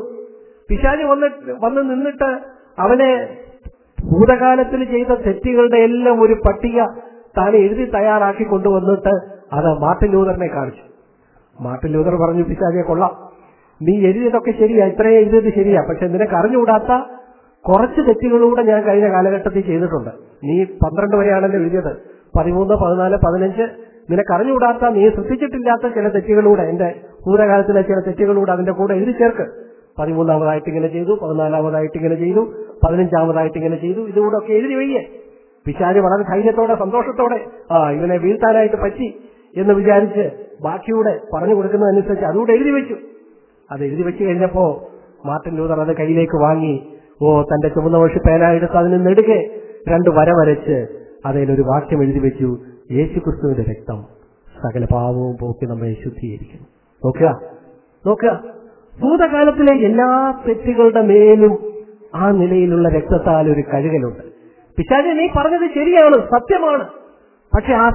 വന്ന് നിന്നിട്ട് അവനെ ഭൂതകാലത്തിൽ ചെയ്ത തെറ്റുകളുടെ എല്ലാം ഒരു പട്ടിക താൻ എഴുതി തയ്യാറാക്കി കൊണ്ടുവന്നിട്ട് അത് മാർട്ടിൻ ലൂഥറിനെ കാണിച്ചു. മാർട്ടിൻ ലൂഥർ പറഞ്ഞു, പിശാചെ കൊള്ളാം, നീ എഴുതിയതൊക്കെ ശരിയാ, ഇത്രയും എഴുതിയത് ശരിയാ, പക്ഷെ നിനക്ക് അറിഞ്ഞുകൂടാത്ത കുറച്ച് തെറ്റുകളൂടെ ഞാൻ കഴിഞ്ഞ കാലഘട്ടത്തിൽ ചെയ്തിട്ടുണ്ട്. നീ 12 വരെയാണല്ലോ എഴുതിയത്, 13, 14, 15 നിനക്ക് അറിഞ്ഞുകൂടാത്ത, നീ ശ്രദ്ധിച്ചിട്ടില്ലാത്ത ചില തെറ്റുകളൂടെ, എന്റെ ഭൂതകാലത്തിലെ ചില തെറ്റുകളൂടെ അതിന്റെ കൂടെ എഴുതി ചേർക്ക്. 13ാമതായിട്ട് ഇങ്ങനെ ചെയ്തു, 14ാമതായിട്ട് ഇങ്ങനെ ചെയ്തു, 15ാമതായിട്ട് ഇങ്ങനെ ചെയ്തു, ഇതുകൂടെ ഒക്കെ എഴുതി വയ്യേ. പിശാച് വളരെ ധൈര്യത്തോടെ സന്തോഷത്തോടെ ഇവനെ വീഴ്ത്താനായിട്ട് പറ്റി എന്ന് വിചാരിച്ച് ബാക്കിയൂടെ പറഞ്ഞു കൊടുക്കുന്നതനുസരിച്ച് അതുകൂടെ എഴുതി വെച്ചു. അത് എഴുതി വെച്ച് കഴിഞ്ഞപ്പോ മാർട്ടിൻ ലൂഥർ അത് കയ്യിലേക്ക് വാങ്ങി തന്റെ ചുമന്ന വശി പേനായെടുത്ത് അതിന് നെടുകെ 2 വര വരച്ച് അതിലൊരു വാക്യം എഴുതി വെച്ചു, യേശുക്രിസ്തുവിന്റെ രക്തം സകല പാവവും പോക്കി നമ്മെ ശുദ്ധീകരിക്കുന്നു. നോക്കുക, ഭൂതകാലത്തിലെ എല്ലാ തെറ്റുകളുടെ മേലും ആ നിലയിലുള്ള രക്തത്താൽ ഒരു കഴുകലുണ്ട്. പിശാചേ, നീ പറഞ്ഞത് ശരിയാണ്, സത്യമാണ്, പക്ഷെ ആ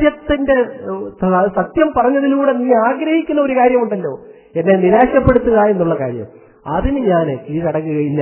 സത്യം പറഞ്ഞതിലൂടെ നീ ആഗ്രഹിക്കുന്ന ഒരു കാര്യമുണ്ടല്ലോ, എന്നെ നിരാശപ്പെടുത്തുക എന്നുള്ള കാര്യം, അതിന് ഞാൻ കീഴടങ്ങുകയില്ല.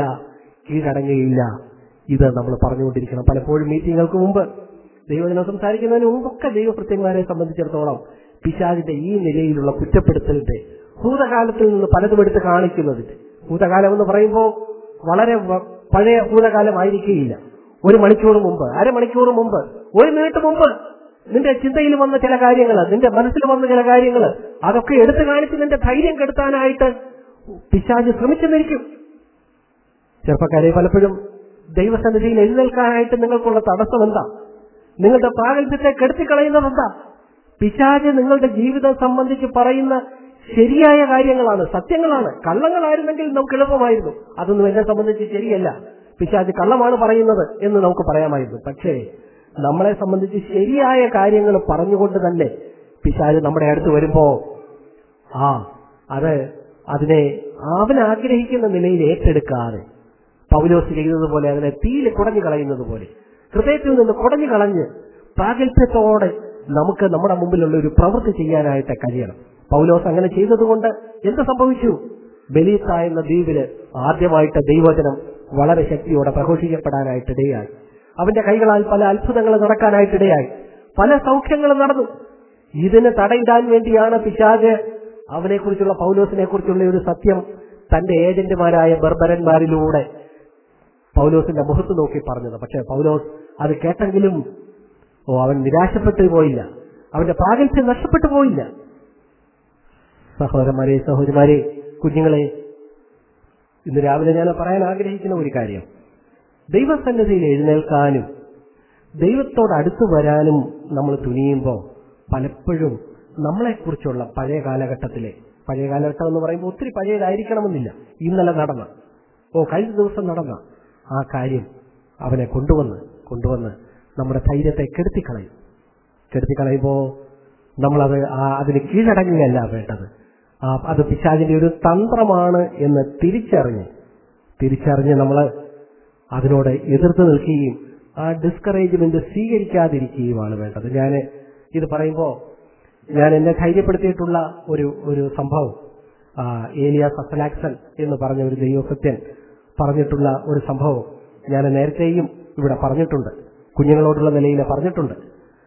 ഇത് നമ്മൾ പറഞ്ഞുകൊണ്ടിരിക്കണം. പലപ്പോഴും മീറ്റിങ്ങുകൾക്ക് മുമ്പ്, ദൈവജനം സംസാരിക്കുന്നതിന് മുമ്പൊക്കെ ദൈവഭൃത്യന്മാരെ സംബന്ധിച്ചിടത്തോളം പിശാചിന്റെ ഈ നിലയിലുള്ള കുറ്റപ്പെടുത്തലിന്റെ, ഭൂതകാലത്തിൽ നിന്ന് പലതും എടുത്ത് കാണിക്കുന്നതിന്റെ, ഭൂതകാലം എന്ന് പറയുമ്പോൾ വളരെ പഴയ ഭൂതകാലമായിരിക്കുകയില്ല. 1 മണിക്കൂർ മുമ്പ്, അരമണിക്കൂർ മുമ്പ്, 1 മിനിറ്റ് മുമ്പ് നിന്റെ ചിന്തയിൽ വന്ന ചില കാര്യങ്ങൾ, നിന്റെ മനസ്സിൽ വന്ന ചില കാര്യങ്ങൾ, അതൊക്കെ എടുത്തു കാണിച്ച് നിന്റെ ധൈര്യം കെടുത്താനായിട്ട് പിശാച് ശ്രമിച്ചെന്നിരിക്കും. ചെറുപ്പക്കാരെ, പലപ്പോഴും ദൈവസന്നിധിയിൽ എഴുന്നേൽക്കാനായിട്ട് നിങ്ങൾക്കുള്ള തടസ്സം എന്താ? നിങ്ങളുടെ പ്രാഗൽഭ്യത്തെ കെടുത്തിക്കളയുന്നത് എന്താ? പിശാച് നിങ്ങളുടെ ജീവിതം സംബന്ധിച്ച് പറയുന്ന ശരിയായ കാര്യങ്ങളാണ്, സത്യങ്ങളാണ്. കള്ളങ്ങളായിരുന്നെങ്കിൽ നമുക്ക് എളുപ്പമായിരുന്നു. അതൊന്നും എന്നെ സംബന്ധിച്ച് ശരിയല്ല, പിശാച് കള്ളമാണ് പറയുന്നത് എന്ന് നമുക്ക് പറയാമായിരുന്നു. പക്ഷേ നമ്മളെ സംബന്ധിച്ച് ശരിയായ കാര്യങ്ങൾ പറഞ്ഞുകൊണ്ട് തന്നെ പിശാച് നമ്മുടെ അടുത്ത് വരുമ്പോ അതിനെ അവൻ ആഗ്രഹിക്കുന്ന നിലയിൽ ഏറ്റെടുക്കാതെ പൗലോസ് ചെയ്തതുപോലെ അതിനെ തീയിൽ കുടഞ്ഞു കളയുന്നത് പോലെ ഹൃദയത്തിൽ നിന്ന് കുടഞ്ഞു കളഞ്ഞ് പ്രാഗൽഭ്യത്തോടെ നമുക്ക് നമ്മുടെ മുമ്പിലുള്ള ഒരു പ്രവൃത്തി ചെയ്യാനായിട്ട് കഴിയണം. പൗലോസ് അങ്ങനെ ചെയ്തതുകൊണ്ട് എന്ത് സംഭവിച്ചു? ബെലീത്ത എന്ന ദ്വീപില് ആദ്യമായിട്ട് ദൈവവചനം വളരെ ശക്തിയോടെ പ്രഘോഷിക്കപ്പെടാനായിട്ടിടയായി. അവന്റെ കൈകളാൽ പല അത്ഭുതങ്ങൾ നടക്കാനായിട്ടിടയായി. പല സൗഖ്യങ്ങളും നടന്നു. ഇതിന് തടയിടാൻ വേണ്ടിയാണ് പിശാച് അവനെക്കുറിച്ചുള്ള, പൗലോസിനെ കുറിച്ചുള്ള ഒരു സത്യം തന്റെ ഏജന്റുമാരായ ബർബരന്മാരിലൂടെ പൗലോസിന്റെ മുഖത്ത് നോക്കി പറഞ്ഞത്. പക്ഷെ പൗലോസ് അത് കേട്ടെങ്കിലും അവൻ നിരാശപ്പെട്ടു പോയില്ല, അവന്റെ പ്രാഗൽഭ്യം നഷ്ടപ്പെട്ടു പോയില്ല. സഹോദരന്മാരെ, സഹോദരിമാരെ, കുഞ്ഞുങ്ങളെ, ഇന്ന് രാവിലെ ഞാൻ പറയാൻ ആഗ്രഹിക്കുന്ന ഒരു കാര്യം, ദൈവസന്നിധിയിൽ എഴുന്നേൽക്കാനും ദൈവത്തോട് അടുത്തു വരാനും നമ്മൾ തുനിയുമ്പോൾ പലപ്പോഴും നമ്മളെക്കുറിച്ചുള്ള പഴയ കാലഘട്ടം എന്ന് പറയുമ്പോൾ ഒത്തിരി പഴയതായിരിക്കണമെന്നില്ല, ഇന്നലെ നടന്ന കഴിഞ്ഞ ദിവസം നടന്ന ആ കാര്യം അവനെ കൊണ്ടുവന്ന് നമ്മുടെ ധൈര്യത്തെ കെടുത്തിക്കളയുമ്പോൾ നമ്മളത് അതിന് കീഴടങ്ങുകയല്ല വേണ്ടത്. അത് പിശാചിന്റെ ഒരു തന്ത്രമാണ് എന്ന് തിരിച്ചറിഞ്ഞ് നമ്മൾ അതിനോട് എതിർത്ത് നിൽക്കുകയും ആ ഡിസ്കറേജ്മെന്റ് സ്വീകരിക്കാതിരിക്കുകയുമാണ് വേണ്ടത്. ഞാൻ ഇത് പറയുമ്പോൾ ഞാൻ എന്നെ ധൈര്യപ്പെടുത്തിയിട്ടുള്ള ഒരു സംഭവം, ഏലിയാസ് അസലാക്സൻ എന്ന് പറഞ്ഞ ഒരു ദൈവഭക്തൻ പറഞ്ഞിട്ടുള്ള ഒരു സംഭവം ഞാൻ നേരത്തെയും ഇവിടെ പറഞ്ഞിട്ടുണ്ട്, കുഞ്ഞുങ്ങളോടുള്ള നിലയിൽ പറഞ്ഞിട്ടുണ്ട്.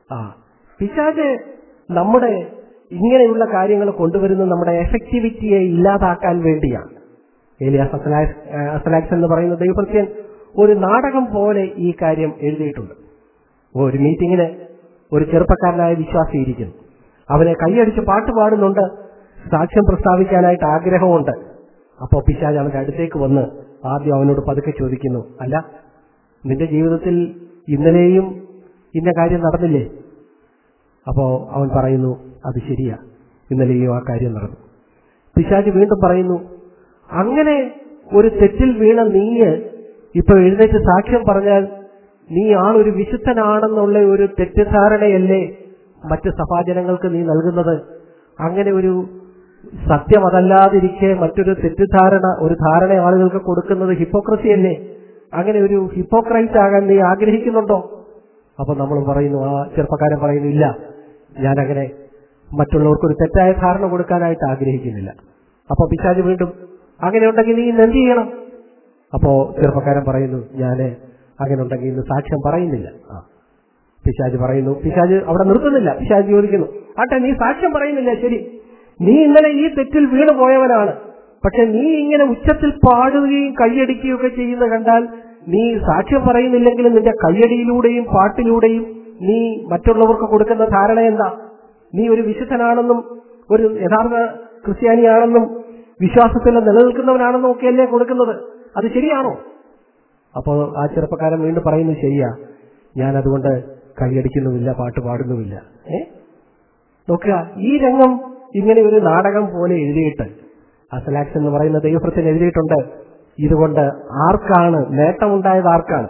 പിശാച് നമ്മുടെ ഇങ്ങനെയുള്ള കാര്യങ്ങൾ കൊണ്ടുവരുന്നത് നമ്മുടെ എഫക്ടിവിറ്റിയെ ഇല്ലാതാക്കാൻ വേണ്ടിയാണ്. ഏലിയാസ് അസലാക്സൻ എന്ന് പറയുന്ന ദൈവഭക്തൻ ഒരു നാടകം പോലെ ഈ കാര്യം എഴുതിയിട്ടുണ്ട്. ഒരു മീറ്റിങ്ങിന് ഒരു ചെറുപ്പക്കാരനായ വിശ്വാസി ഇരിക്കുന്നു. അവനെ കൈയടിച്ച് പാട്ട് പാടുന്നുണ്ട്, സാക്ഷ്യം പ്രസ്താവിക്കാനായിട്ട് ആഗ്രഹമുണ്ട്. അപ്പോൾ പിശാച് അവന്റെ അടുത്തേക്ക് വന്ന് ആദ്യം അവനോട് പതുക്കെ ചോദിക്കുന്നു, അല്ല, നിന്റെ ജീവിതത്തിൽ ഇന്നലെയും ഇന്ന കാര്യം നടന്നില്ലേ? അപ്പോ അവൻ പറയുന്നു, അത് ശരിയാ, ഇന്നലെയും ആ കാര്യം നടന്നു. പിശാച് വീണ്ടും പറയുന്നു, അങ്ങനെ ഒരു തെറ്റിൽ വീണ നീ ഇപ്പൊ എഴുന്നേറ്റ് സാക്ഷ്യം പറഞ്ഞാൽ നീ ആളൊരു വിശുദ്ധനാണെന്നുള്ള ഒരു തെറ്റിദ്ധാരണയല്ലേ മറ്റ് സഭാജനങ്ങൾക്ക് നീ നൽകുന്നത്? അങ്ങനെ ഒരു സത്യം അതല്ലാതിരിക്കെ മറ്റൊരു ഒരു ധാരണ ആളുകൾക്ക് കൊടുക്കുന്നത് ഹിപ്പോക്രസിയല്ലേ? അങ്ങനെ ഒരു ഹിപ്പോക്രൈറ്റ് ആകാൻ നീ ആഗ്രഹിക്കുന്നുണ്ടോ? അപ്പൊ നമ്മൾ പറയുന്നു, ആ ചെറുപ്പക്കാരൻ പറയുന്നു, ഇല്ല, ഞാനങ്ങനെ മറ്റുള്ളവർക്കൊരു തെറ്റായ ധാരണ കൊടുക്കാനായിട്ട് ആഗ്രഹിക്കുന്നില്ല. അപ്പൊ പിശാച് വീണ്ടും, അങ്ങനെ ഉണ്ടെങ്കിൽ നീ ഇന്ന് എന്ത് ചെയ്യണം? അപ്പോ ചെറുപ്പക്കാരൻ പറയുന്നു, ഞാന് അങ്ങനെ ഉണ്ടെങ്കിൽ ഇന്ന് സാക്ഷ്യം പറയുന്നില്ല. പിശാച് പറയുന്നു, പിശാച് അവിടെ നിർത്തുന്നില്ല. പിശാച് ചോദിക്കുന്നു, ആട്ടെ, നീ സാക്ഷ്യം പറയുന്നില്ല, ശരി, നീ ഇന്നലെ ഈ തെറ്റിൽ വീണു പോയവനാണ്. പക്ഷെ നീ ഇങ്ങനെ ഉച്ചത്തിൽ പാടുകയും കൈയടിക്കുകയും ഒക്കെ ചെയ്യുന്ന കണ്ടാൽ നീ സാക്ഷ്യം പറയുന്നില്ലെങ്കിലും നിന്റെ കയ്യടിയിലൂടെയും പാട്ടിലൂടെയും നീ മറ്റുള്ളവർക്ക് കൊടുക്കുന്ന ധാരണ എന്താ? നീ ഒരു വിശുദ്ധനാണെന്നും ഒരു യഥാർത്ഥ ക്രിസ്ത്യാനിയാണെന്നും വിശ്വാസത്തിൽ നിലനിൽക്കുന്നവനാണെന്നും ഒക്കെയല്ലേ കൊടുക്കുന്നത്. അത് ശരിയാണോ? അപ്പോൾ ആ ചെറുപ്പക്കാരൻ വീണ്ടും പറയുന്നു, ശരിയാ, ഞാൻ അതുകൊണ്ട് കൈയടിക്കുന്നുമില്ല, പാട്ട് പാടുന്നുമില്ല. നോക്കുക, ഈ രംഗം ഇങ്ങനെ ഒരു നാടകം പോലെ എഴുതിയിട്ട് അസലാക്സ് എന്ന് പറയുന്ന ദൈവഭക്തൻ എഴുതിയിട്ടുണ്ട്. ഇതുകൊണ്ട് ആർക്കാണ് നേട്ടമുണ്ടായത്? ആർക്കാണ്?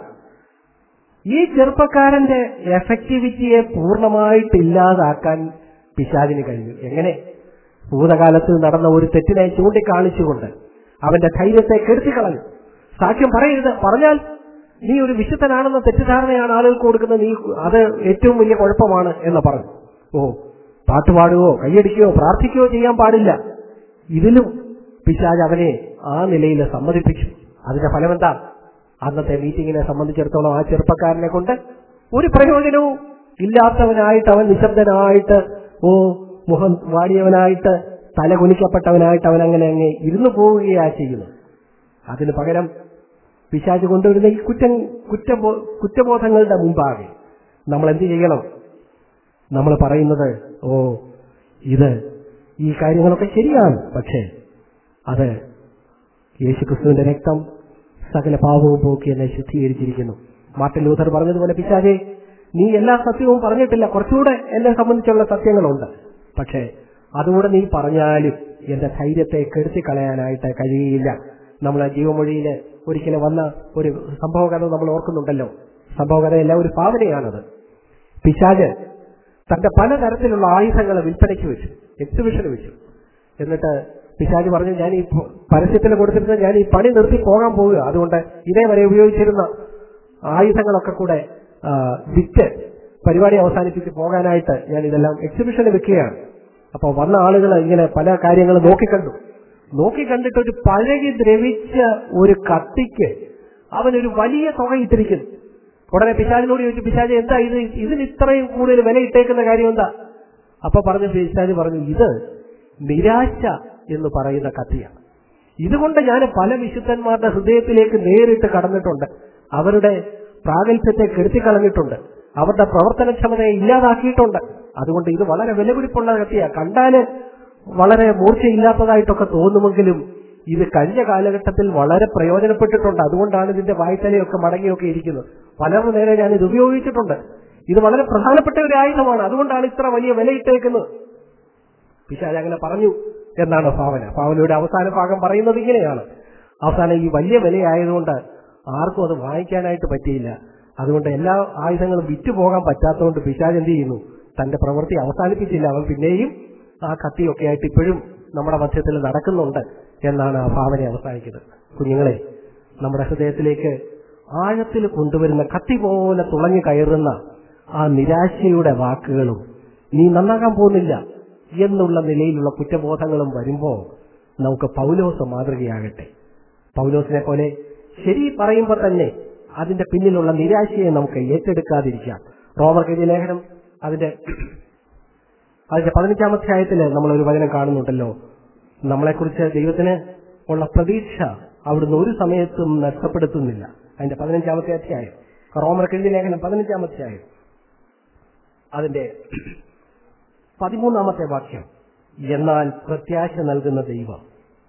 ഈ ചെറുപ്പക്കാരന്റെ എഫക്ടിവിറ്റിയെ പൂർണ്ണമായിട്ട് ഇല്ലാതാക്കാൻ പിശാചിന് കഴിഞ്ഞു. എങ്ങനെ? ഭൂതകാലത്ത് നടന്ന ഒരു തെറ്റിനെ ചൂണ്ടിക്കാണിച്ചുകൊണ്ട് അവന്റെ ധൈര്യത്തെ കെടുത്തിക്കളഞ്ഞു. സാക്ഷ്യം പറയരുത്, പറഞ്ഞാൽ നീ ഒരു വിശുദ്ധനാണെന്ന തെറ്റിദ്ധാരണയാണ് ആളുകൾക്ക് കൊടുക്കുന്നത്, നീ അത് ഏറ്റവും വലിയ കുഴപ്പമാണ് എന്ന് പറഞ്ഞു. പാട്ടുപാടുകയോ കൈയടിക്കുകയോ പ്രാർത്ഥിക്കുകയോ ചെയ്യാൻ പാടില്ല. ഇതിലും പിശാച് അവനെ ആ നിലയിൽ സമ്മതിപ്പിച്ചു. അതിന്റെ ഫലമെന്താ? അന്നത്തെ മീറ്റിങ്ങിനെ സംബന്ധിച്ചിടത്തോളം ആ ചെറുപ്പക്കാരനെ കൊണ്ട് ഒരു പ്രയോജനവും ഇല്ലാത്തവനായിട്ട്, അവൻ നിശബ്ദനായിട്ട്, മുഖം വാടിയവനായിട്ട്, തല കുനിക്കപ്പെട്ടവനായിട്ട് അവൻ അങ്ങനെ ഇരുന്നു പോവുകയാ ചെയ്യുന്നത്. അതിന് പകരം പിശാച് കൊണ്ടുവരുന്ന ഈ കുറ്റബോധങ്ങളുടെ മുമ്പാകെ നമ്മൾ എന്ത് ചെയ്യണം? നമ്മൾ പറയുന്നത്, ഈ കാര്യങ്ങളൊക്കെ ശരിയാണ്, പക്ഷേ അത് യേശുക്രിസ്തുവിന്റെ രക്തം സകല പാപവും പോക്കി എന്നെ ശുദ്ധീകരിച്ചിരിക്കുന്നു. മാർട്ടിൻ ലൂഥർ പറഞ്ഞതുപോലെ, പിശാചേ, നീ എല്ലാ സത്യവും പറഞ്ഞിട്ടില്ല, കുറച്ചുകൂടെ എന്നെ സംബന്ധിച്ചുള്ള സത്യങ്ങളുണ്ട്. പക്ഷേ അതുകൂടെ നീ പറഞ്ഞാലും എന്റെ ധൈര്യത്തെ കെടുത്തിക്കളയാനായിട്ട് കഴിയുകയില്ല. നമ്മളെ ജീവമൊഴിയിൽ ഒരിക്കലും വന്ന ഒരു സംഭവകഥ നമ്മൾ ഓർക്കുന്നുണ്ടല്ലോ. സംഭവകഥയല്ല, ഒരു ഭാവനയാണത്. പിശാച് തന്റെ പലതരത്തിലുള്ള ആയുധങ്ങൾ വിൽപ്പനയ്ക്ക് വെച്ചു, എക്സിബിഷന് വെച്ചു. എന്നിട്ട് പിശാച് പറഞ്ഞു, ഞാൻ ഈ പരസ്യത്തിന് കൊടുത്തിരുന്ന ഞാൻ ഈ പണി നിർത്തി പോകാൻ പോവുക, അതുകൊണ്ട് ഇതേവരെ ഉപയോഗിച്ചിരുന്ന ആയുധങ്ങളൊക്കെ കൂടെ വിറ്റ് പരിപാടി അവസാനിപ്പിച്ച് പോകാനായിട്ട് ഞാൻ ഇതെല്ലാം എക്സിബിഷന് വെക്കുകയാണ്. അപ്പോൾ വന്ന ആളുകൾ ഇങ്ങനെ പല കാര്യങ്ങൾ നോക്കിക്കണ്ടിട്ട് ഒരു പഴകി ദ്രവിച്ച ഒരു കത്തിക്ക് അവനൊരു വലിയ തുക ഇട്ടിരിക്കുന്നു. ഉടനെ പിശാചിനോട് ചോദിച്ചു, പിശാച് എന്താ ഇതിന് ഇത്രയും കൂടുതൽ വില ഇട്ടേക്കുന്ന കാര്യം എന്താ? അപ്പൊ പിശാച് പറഞ്ഞു, ഇത് നിരാശ എന്ന് പറയുന്ന കത്തിയാണ്. ഇതുകൊണ്ട് ഞാൻ പല വിശുദ്ധന്മാരുടെ ഹൃദയത്തിലേക്ക് നേരിട്ട് കടന്നിട്ടുണ്ട്, അവരുടെ പ്രാഗൽഭ്യത്തെ കെടുത്തിക്കളഞ്ഞിട്ടുണ്ട്, അവരുടെ പ്രവർത്തനക്ഷമതയെ ഇല്ലാതാക്കിയിട്ടുണ്ട്. അതുകൊണ്ട് ഇത് വളരെ വിലപിടിപ്പുള്ള കത്തിയാണ്. കണ്ടാല് വളരെ മൂർച്ചയില്ലാത്തതായിട്ടൊക്കെ തോന്നുമെങ്കിലും ഇത് കഴിഞ്ഞ കാലഘട്ടത്തിൽ വളരെ പ്രയോജനപ്പെട്ടിട്ടുണ്ട്. അതുകൊണ്ടാണ് ഇതിന്റെ വായ്ത്തലയൊക്കെ മടങ്ങിയൊക്കെ ഇരിക്കുന്നത്. പലരുടെ നേരെ ഞാൻ ഇത് ഉപയോഗിച്ചിട്ടുണ്ട്. ഇത് വളരെ പ്രധാനപ്പെട്ട ഒരു ആയുധമാണ്, അതുകൊണ്ടാണ് ഇത്ര വലിയ വിലയിട്ടേക്കുന്നത്. പിശാച് അങ്ങനെ പറഞ്ഞു എന്നാണ് ഭാവനയുടെ അവസാന ഭാഗം പറയുന്നത് ഇങ്ങനെയാണ്. അവസാനം ഈ വലിയ വിലയായതുകൊണ്ട് ആർക്കും അത് വാങ്ങിക്കാനായിട്ട് പറ്റിയില്ല. അതുകൊണ്ട് എല്ലാ ആയുധങ്ങളും വിറ്റുപോകാൻ പറ്റാത്തതുകൊണ്ട് പിശാച് എന്ത് ചെയ്യുന്നു, തന്റെ പ്രവൃത്തി അവസാനിപ്പിച്ചില്ല. അവൻ പിന്നെയും ആ കത്തിയൊക്കെ ആയിട്ട് ഇപ്പോഴും നമ്മുടെ മധ്യത്തിൽ നടക്കുന്നുണ്ട് എന്നാണ് ആ ഭാവന അവസാനിക്കുന്നത്. കുഞ്ഞുങ്ങളെ, നമ്മുടെ ഹൃദയത്തിലേക്ക് ആഴത്തിൽ കൊണ്ടുവരുന്ന കത്തി പോലെ തുളഞ്ഞു കയറുന്ന ആ നിരാശയുടെ വാക്കുകളും നീ നന്നാകാൻ പോകുന്നില്ല എന്നുള്ള നിലയിലുള്ള കുറ്റബോധങ്ങളും വരുമ്പോൾ നമുക്ക് പൗലോസ് മാതൃകയാകട്ടെ. പൗലോസിനെ പോലെ ശരി പറയുമ്പോൾ തന്നെ അതിന്റെ പിന്നിലുള്ള നിരാശയെ നമുക്ക് ഏറ്റെടുക്കാതിരിക്കാം. റോമർക്കെഴുതിയ ലേഖനം അതിന്റെ 15-ാം അധ്യായത്തിൽ നമ്മളൊരു വചനം കാണുന്നുണ്ടല്ലോ, നമ്മളെക്കുറിച്ച് ദൈവത്തിന് ഉള്ള പ്രതീക്ഷ അവിടുന്ന് ഒരു സമയത്തും നഷ്ടപ്പെടുത്തുന്നില്ല. അതിന്റെ 15-ാമത്തെ അധ്യായം, റോമർക്കെഴുതിയ ലേഖനം 15-ാം അധ്യായം അതിന്റെ 13-ാമത്തെ വാക്യം, എന്നാൽ പ്രത്യാശ നൽകുന്ന ദൈവം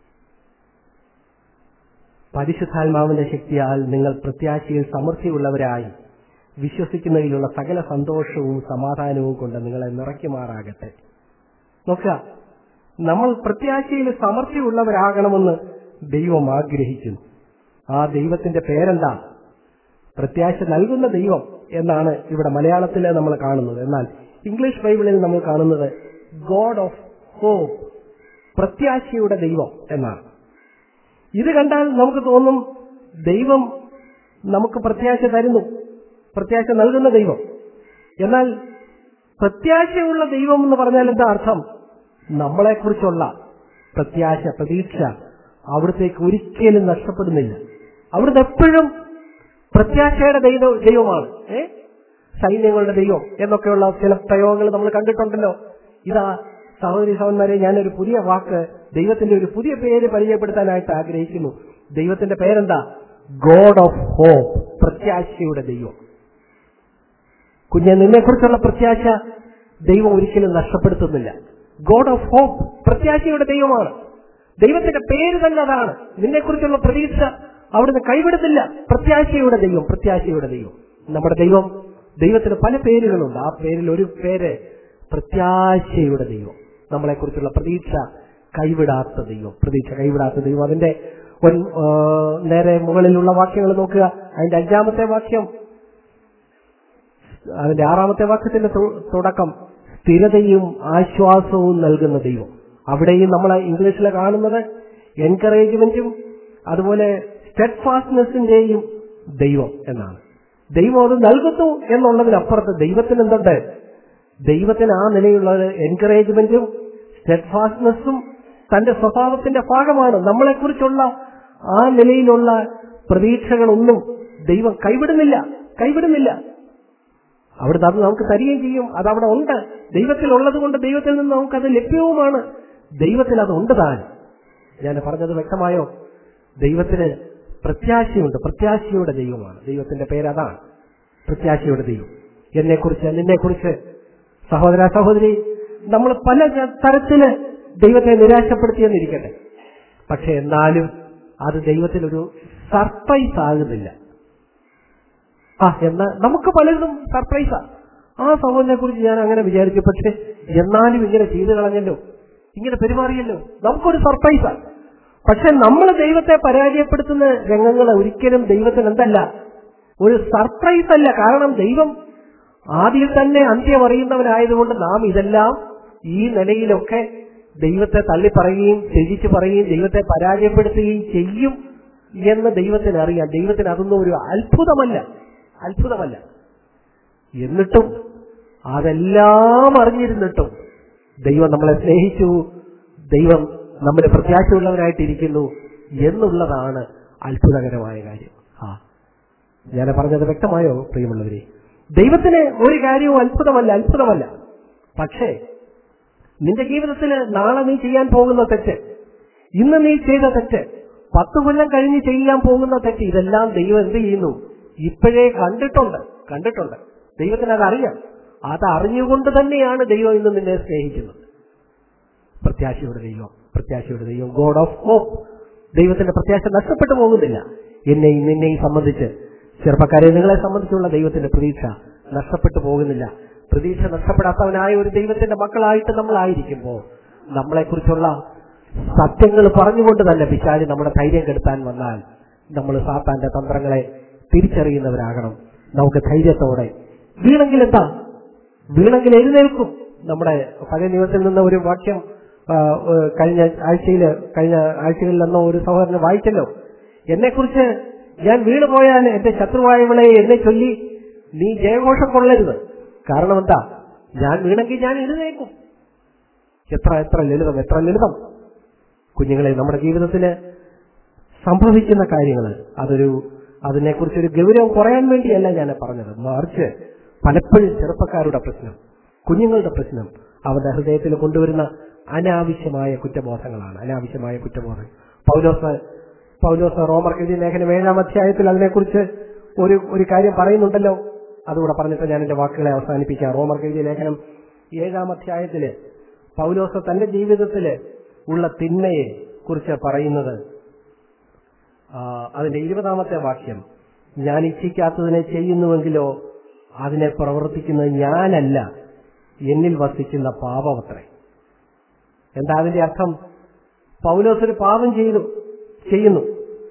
പരിശുദ്ധാത്മാവിന്റെ ശക്തിയാൽ നിങ്ങൾ പ്രത്യാശയിൽ സമൃദ്ധിയുള്ളവരായി വിശ്വസിക്കുന്നതിലുള്ള സകല സന്തോഷവും സമാധാനവും കൊണ്ട് നിങ്ങളെ നിറയ്ക്കുമാറാകട്ടെ. നോക്കുക, നമ്മൾ പ്രത്യാശയിൽ സമൃദ്ധിയുള്ളവരാകണമെന്ന് ദൈവം ആഗ്രഹിക്കുന്നു. ആ ദൈവത്തിന്റെ പേരെന്താ? പ്രത്യാശ നൽകുന്ന ദൈവം എന്നാണ് ഇവിടെ മലയാളത്തിൽ നമ്മൾ കാണുന്നത്. എന്നാൽ ഇംഗ്ലീഷ് ബൈബിളിൽ നമ്മൾ കാണുന്നത് ഗോഡ് ഓഫ് ഹോപ്പ്, പ്രത്യാശയുടെ ദൈവം എന്നാണ്. ഇത് കണ്ടാൽ നമുക്ക് തോന്നും ദൈവം നമുക്ക് പ്രത്യാശ തരുന്നു, പ്രത്യാശ നൽകുന്ന ദൈവം. എന്നാൽ പ്രത്യാശയുള്ള ദൈവം എന്ന് പറഞ്ഞാൽ എന്താ അർത്ഥം? നമ്മളെക്കുറിച്ചുള്ള പ്രത്യാശ, പ്രതീക്ഷ അവിടത്തേക്ക് ഒരിക്കലും നഷ്ടപ്പെടുന്നില്ല. അവിടുന്ന് എപ്പോഴും പ്രത്യാശയുടെ ദൈവമാണ്. സൈന്യങ്ങളുടെ ദൈവം എന്നൊക്കെയുള്ള ചില പ്രയോഗങ്ങൾ നമ്മൾ കണ്ടിട്ടുണ്ടല്ലോ. ഇതാ സഹോദരി സഹോദരന്മാരെ, ഞാനൊരു പുതിയ വാക്ക്, ദൈവത്തിന്റെ ഒരു പുതിയ പേര് പരിചയപ്പെടുത്താനായിട്ട് ആഗ്രഹിക്കുന്നു. ദൈവത്തിന്റെ പേരെന്താ? ഗോഡ് ഓഫ് ഹോപ്പ്, പ്രത്യാശയുടെ ദൈവം. കുഞ്ഞെ, നിന്നെക്കുറിച്ചുള്ള പ്രത്യാശ ദൈവം ഒരിക്കലും നഷ്ടപ്പെടുത്തുന്നില്ല. ഗോഡ് ഓഫ് ഹോപ്പ്, പ്രത്യാശയുടെ ദൈവമാണ്. ദൈവത്തിന്റെ പേര് തന്നെ അതാണ്. നിന്നെക്കുറിച്ചുള്ള പ്രതീക്ഷ അവിടുന്ന് കൈവിടുന്നില്ല. പ്രത്യാശയുടെ ദൈവം, പ്രത്യാശയുടെ ദൈവം. നമ്മുടെ ദൈവത്തിന് പല പേരുകളുണ്ട്. ആ പേരിൽ ഒരു പേര് പ്രത്യാശയുടെ ദൈവം. നമ്മളെക്കുറിച്ചുള്ള പ്രതീക്ഷ കൈവിടാത്ത ദൈവം, പ്രതീക്ഷ കൈവിടാത്ത ദൈവം. അതിന്റെ നേരെ മുകളിലുള്ള വാക്യങ്ങൾ നോക്കുക. അതിന്റെ 5-ാമത്തെ വാക്യം, അതിന്റെ 6-ാമത്തെ വാക്യത്തിന്റെ തുടക്കം സ്ഥിരതയും ആശ്വാസവും നൽകുന്ന ദൈവം. അവിടെയും നമ്മൾ ഇംഗ്ലീഷിൽ കാണുന്നത് എൻകറേജ്മെന്റും അതുപോലെ സ്റ്റെഡ്ഫാസ്റ്റ്നെസ്സിന്റെയും ദൈവം എന്നാണ്. ദൈവം അത് നൽകുന്നു എന്നുള്ളതിനപ്പുറത്ത് ദൈവത്തിന് എന്തുണ്ട്? ദൈവത്തിന് ആ നിലയുള്ള എൻകറേജ്മെന്റും സ്റ്റെഡ്ഫാസ്റ്റ്നെസ്സും തന്റെ സ്വഭാവത്തിന്റെ ഭാഗമാണ്. നമ്മളെക്കുറിച്ചുള്ള ആ നിലയിലുള്ള പ്രതീക്ഷകളൊന്നും ദൈവം കൈവിടുന്നില്ല. അവിടുന്ന് അത് നമുക്ക് തരികയും ചെയ്യും. അതവിടെ ഉണ്ട്. ദൈവത്തിലുള്ളത് കൊണ്ട് ദൈവത്തിൽ നിന്ന് നമുക്കത് ലഭ്യവുമാണ്. ദൈവത്തിൽ അതുണ്ട് താൻ. ഞാൻ പറഞ്ഞത് വ്യക്തമായോ? ദൈവത്തിന് പ്രത്യാശയുണ്ട്, പ്രത്യാശയുടെ ദൈവമാണ്. ദൈവത്തിന്റെ പേരതാണ്, പ്രത്യാശയുടെ ദൈവം. എന്നെക്കുറിച്ച്, നിന്നെക്കുറിച്ച്, സഹോദര സഹോദരി, നമ്മൾ പല തരത്തില് ദൈവത്തെ നിരാശപ്പെടുത്തിയെന്നിരിക്കട്ടെ. പക്ഷെ എന്നാലും അത് ദൈവത്തിനൊരു സർപ്രൈസ് ആകുന്നില്ല. എന്നാൽ നമുക്ക് പലതും സർപ്രൈസാ. ആ സഹോദരനെ കുറിച്ച് ഞാൻ അങ്ങനെ വിചാരിച്ചു, പക്ഷെ എന്നാലും ഇങ്ങനെ ചെയ്തു കളഞ്ഞല്ലോ, ഇങ്ങനെ പെരുമാറിയല്ലോ, നമുക്കൊരു സർപ്രൈസാ. പക്ഷെ നമ്മൾ ദൈവത്തെ പരാജയപ്പെടുത്തുന്ന രംഗങ്ങൾ ഒരിക്കലും ദൈവത്തിന് എന്തല്ല, ഒരു സർപ്രൈസ് അല്ല. കാരണം ദൈവം ആദ്യം തന്നെ അന്ത്യം അറിയുന്നവനായതുകൊണ്ട് നാം ഇതെല്ലാം ഈ നിലയിലൊക്കെ ദൈവത്തെ തള്ളിപ്പറയുകയും ത്യജിച്ച് പറയുകയും ദൈവത്തെ പരാജയപ്പെടുത്തുകയും ചെയ്യും എന്ന് ദൈവത്തിന് അറിയാം. ദൈവത്തിന് അതൊന്നും ഒരു അത്ഭുതമല്ല. എന്നിട്ടും അതെല്ലാം അറിഞ്ഞിരുന്നിട്ടും ദൈവം നമ്മളെ സ്നേഹിച്ചു, ദൈവം നമ്മുടെ പ്രത്യാശയുള്ളവനായിട്ടിരിക്കുന്നു എന്നുള്ളതാണ് അത്ഭുതകരമായ കാര്യം. ഞാൻ പറഞ്ഞത് വ്യക്തമായോ പ്രിയമുള്ളവരെ? ദൈവത്തിന് ഒരു കാര്യവും അത്ഭുതമല്ല. പക്ഷേ നിന്റെ ജീവിതത്തിൽ നാളെ നീ ചെയ്യാൻ പോകുന്ന തെറ്റ്, ഇന്ന് നീ ചെയ്ത തെറ്റ്, 10 കൊല്ലം കഴിഞ്ഞ് ചെയ്യാൻ പോകുന്ന തെറ്റ്, ഇതെല്ലാം ദൈവം എന്ത് ചെയ്യുന്നു? ഇപ്പോഴേ കണ്ടിട്ടുണ്ട്. ദൈവത്തിന് അതറിയാം. അതറിഞ്ഞുകൊണ്ട് തന്നെയാണ് ദൈവം ഇന്ന് നിന്നെ സ്നേഹിക്കുന്നത്. പ്രത്യാശയുടെ ദൈവം, ഗോഡ് ഓഫ് ഹോപ്പ്. ദൈവത്തിന്റെ പ്രത്യാശ നഷ്ടപ്പെട്ടു പോകുന്നില്ല. എന്നെയും നിന്നെയും സംബന്ധിച്ച്, ചെറുപ്പക്കാരെ നിങ്ങളെ സംബന്ധിച്ചുള്ള ദൈവത്തിന്റെ പ്രതീക്ഷ നഷ്ടപ്പെട്ടു പോകുന്നില്ല. പ്രതീക്ഷ നഷ്ടപ്പെടാത്തവനായ ഒരു ദൈവത്തിന്റെ മക്കളായിട്ട് നമ്മളായിരിക്കുമ്പോൾ നമ്മളെക്കുറിച്ചുള്ള സത്യങ്ങൾ പറഞ്ഞുകൊണ്ട് തന്നെ പിശാച് നമ്മുടെ ധൈര്യം കെടുത്താൻ വന്നാൽ നമ്മൾ സാത്താന്റെ തന്ത്രങ്ങളെ തിരിച്ചറിയുന്നവരാകണം. നമുക്ക് ധൈര്യത്തോടെ വീണെങ്കിൽ എഴുന്നേൽക്കും. നമ്മുടെ പഴയ നിയമത്തിൽ നിന്ന് ഒരു വാക്യം കഴിഞ്ഞ ആഴ്ചകളിലെന്നോ ഒരു സഹോദരന് വായിച്ചല്ലോ. എന്നെക്കുറിച്ച് ഞാൻ വീണുപോയാൽ എന്റെ ശത്രുവായവളെ എന്നെ ചൊല്ലി നീ ജയഘോഷം കൊള്ളരുത്. കാരണം എന്താ? ഞാൻ വീണെങ്കിൽ ഞാൻ എഴുന്നേൽക്കും. എത്ര ലളിതം. കുഞ്ഞുങ്ങളെ, നമ്മുടെ ജീവിതത്തില് സംഭവിക്കുന്ന കാര്യങ്ങൾ അതിനെക്കുറിച്ചൊരു ഗൗരവം കുറയാൻ വേണ്ടിയല്ല ഞാൻ പറഞ്ഞത്. മറിച്ച് പലപ്പോഴും ചെറുപ്പക്കാരുടെ പ്രശ്നം, കുഞ്ഞുങ്ങളുടെ പ്രശ്നം അവരുടെ ഹൃദയത്തിൽ കൊണ്ടുവരുന്ന അനാവശ്യമായ കുറ്റബോധങ്ങൾ. പൗലോസ് റോമർക്കെഴുതിയ ലേഖനം 7-ാം അധ്യായത്തിൽ അതിനെക്കുറിച്ച് ഒരു കാര്യം പറയുന്നുണ്ടല്ലോ. അതുകൂടെ പറഞ്ഞിട്ട് ഞാൻ എന്റെ വാക്കുകളെ അവസാനിപ്പിക്കാം. റോമർക്കെഴുതിയ ലേഖനം 7-ാം അധ്യായത്തില് പൗലോസ് തന്റെ ജീവിതത്തില് ഉള്ള തിന്മയെ കുറിച്ച് പറയുന്നത്, അതിന്റെ 20-ാമത്തെ വാക്യം, ഞാൻ ഇച്ഛിക്കാത്തതിനെ ചെയ്യുന്നുവെങ്കിലോ അതിനെ പ്രവർത്തിക്കുന്നത് ഞാനല്ല, എന്നിൽ വസിക്കുന്ന പാപമത്രേ. എന്താ അതിന്റെ അർത്ഥം? പൗലോസ് ഒരു പാപം ചെയ്യുന്നു.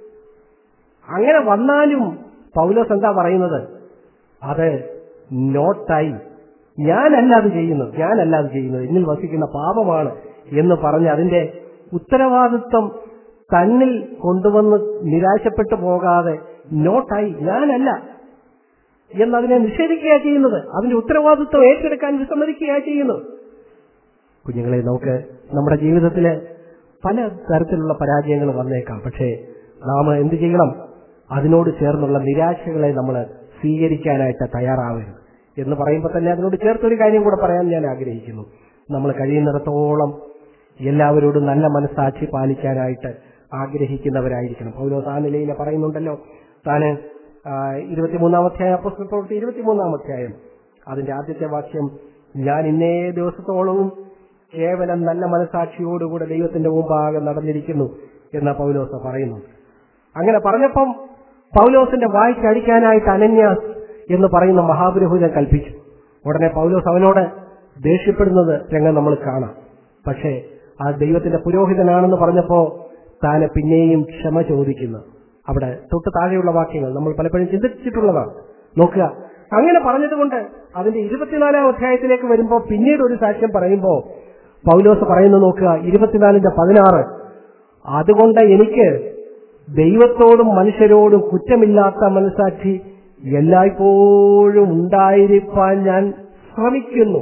അങ്ങനെ വന്നാലും പൗലോസ് എന്താ പറയുന്നത്? അത് നോട്ടായി, ഞാനല്ല അത് ചെയ്യുന്നത്, എന്നിൽ വസിക്കുന്ന പാപമാണ് എന്ന് പറഞ്ഞ് അതിന്റെ ഉത്തരവാദിത്വം തന്നിൽ കൊണ്ടുവന്ന് നിരാശപ്പെട്ടു പോകാതെ നോട്ടായി, ഞാനല്ല എന്നതിനെ നിഷേധിക്കുകയാണ് ചെയ്യുന്നത്. അതിന്റെ ഉത്തരവാദിത്വം ഏറ്റെടുക്കാൻ വിസമ്മതിക്കുകയാണ് ചെയ്യുന്നത്. കുഞ്ഞുങ്ങളെ, നമുക്ക് നമ്മുടെ ജീവിതത്തില് പല തരത്തിലുള്ള പരാജയങ്ങൾ വന്നേക്കാം. പക്ഷേ നാം എന്ത് ചെയ്യണം? അതിനോട് ചേർന്നുള്ള നിരാശകളെ നമ്മൾ സ്വീകരിക്കാനായിട്ട് തയ്യാറാവരുത്. എന്ന് പറയുമ്പോൾ തന്നെ അതിനോട് ചേർത്തൊരു കാര്യം കൂടെ പറയാൻ ഞാൻ ആഗ്രഹിക്കുന്നു. നമ്മൾ കഴിയുന്നിടത്തോളം എല്ലാവരോടും നല്ല മനസ്സാക്ഷി പാലിക്കാനായിട്ട് ആഗ്രഹിക്കുന്നവരായിരിക്കണം. പൗലോസ് ആ നിലയിൽ പറയുന്നുണ്ടല്ലോ. താന് 23-ാം അധ്യായം, അപ്പോസ്തല പ്രവൃത്തി 23-ാം അധ്യായം അതിന്റെ ആദ്യത്തെ വാക്യം, ഞാൻ ഇന്നേ ദിവസത്തോളവും കേവലം നല്ല മനസ്സാക്ഷിയോടുകൂടെ ദൈവത്തിന്റെ മുമ്പാകെ നടന്നിരിക്കുന്നു എന്ന പൗലോസ് പറയുന്നു. അങ്ങനെ പറഞ്ഞപ്പം പൗലോസിന്റെ വായ്ക്കടിക്കാനായിട്ട് അനന്യാസ് എന്ന് പറയുന്ന മഹാപുരോഹിതൻ കൽപ്പിച്ചു. ഉടനെ പൗലോസ് അവനോട് ദേഷ്യപ്പെടുന്നത് രംഗം നമ്മൾ കാണാം. പക്ഷേ ആ ദൈവത്തിന്റെ പുരോഹിതനാണെന്ന് പറഞ്ഞപ്പോ താന് പിന്നെയും ക്ഷമ ചോദിക്കുന്നു. അവിടെ തൊട്ട് താഴെയുള്ള വാക്യങ്ങൾ നമ്മൾ പലപ്പോഴും ചിന്തിച്ചിട്ടുള്ളതാണ്. നോക്കുക, അങ്ങനെ പറഞ്ഞതുകൊണ്ട് അതിന്റെ 24-ാം അധ്യായത്തിലേക്ക് വരുമ്പോ പിന്നീട് ഒരു സാക്ഷ്യം പറയുമ്പോ പൗലോസ് പറയുന്നത് നോക്കുക, 24-16, അതുകൊണ്ട് എനിക്ക് ദൈവത്തോടും മനുഷ്യരോടും കുറ്റമില്ലാത്ത മനസ്സാക്ഷി എല്ലായ്പ്പോഴും ഉണ്ടായിരിക്കാൻ ഞാൻ ശ്രമിക്കുന്നു.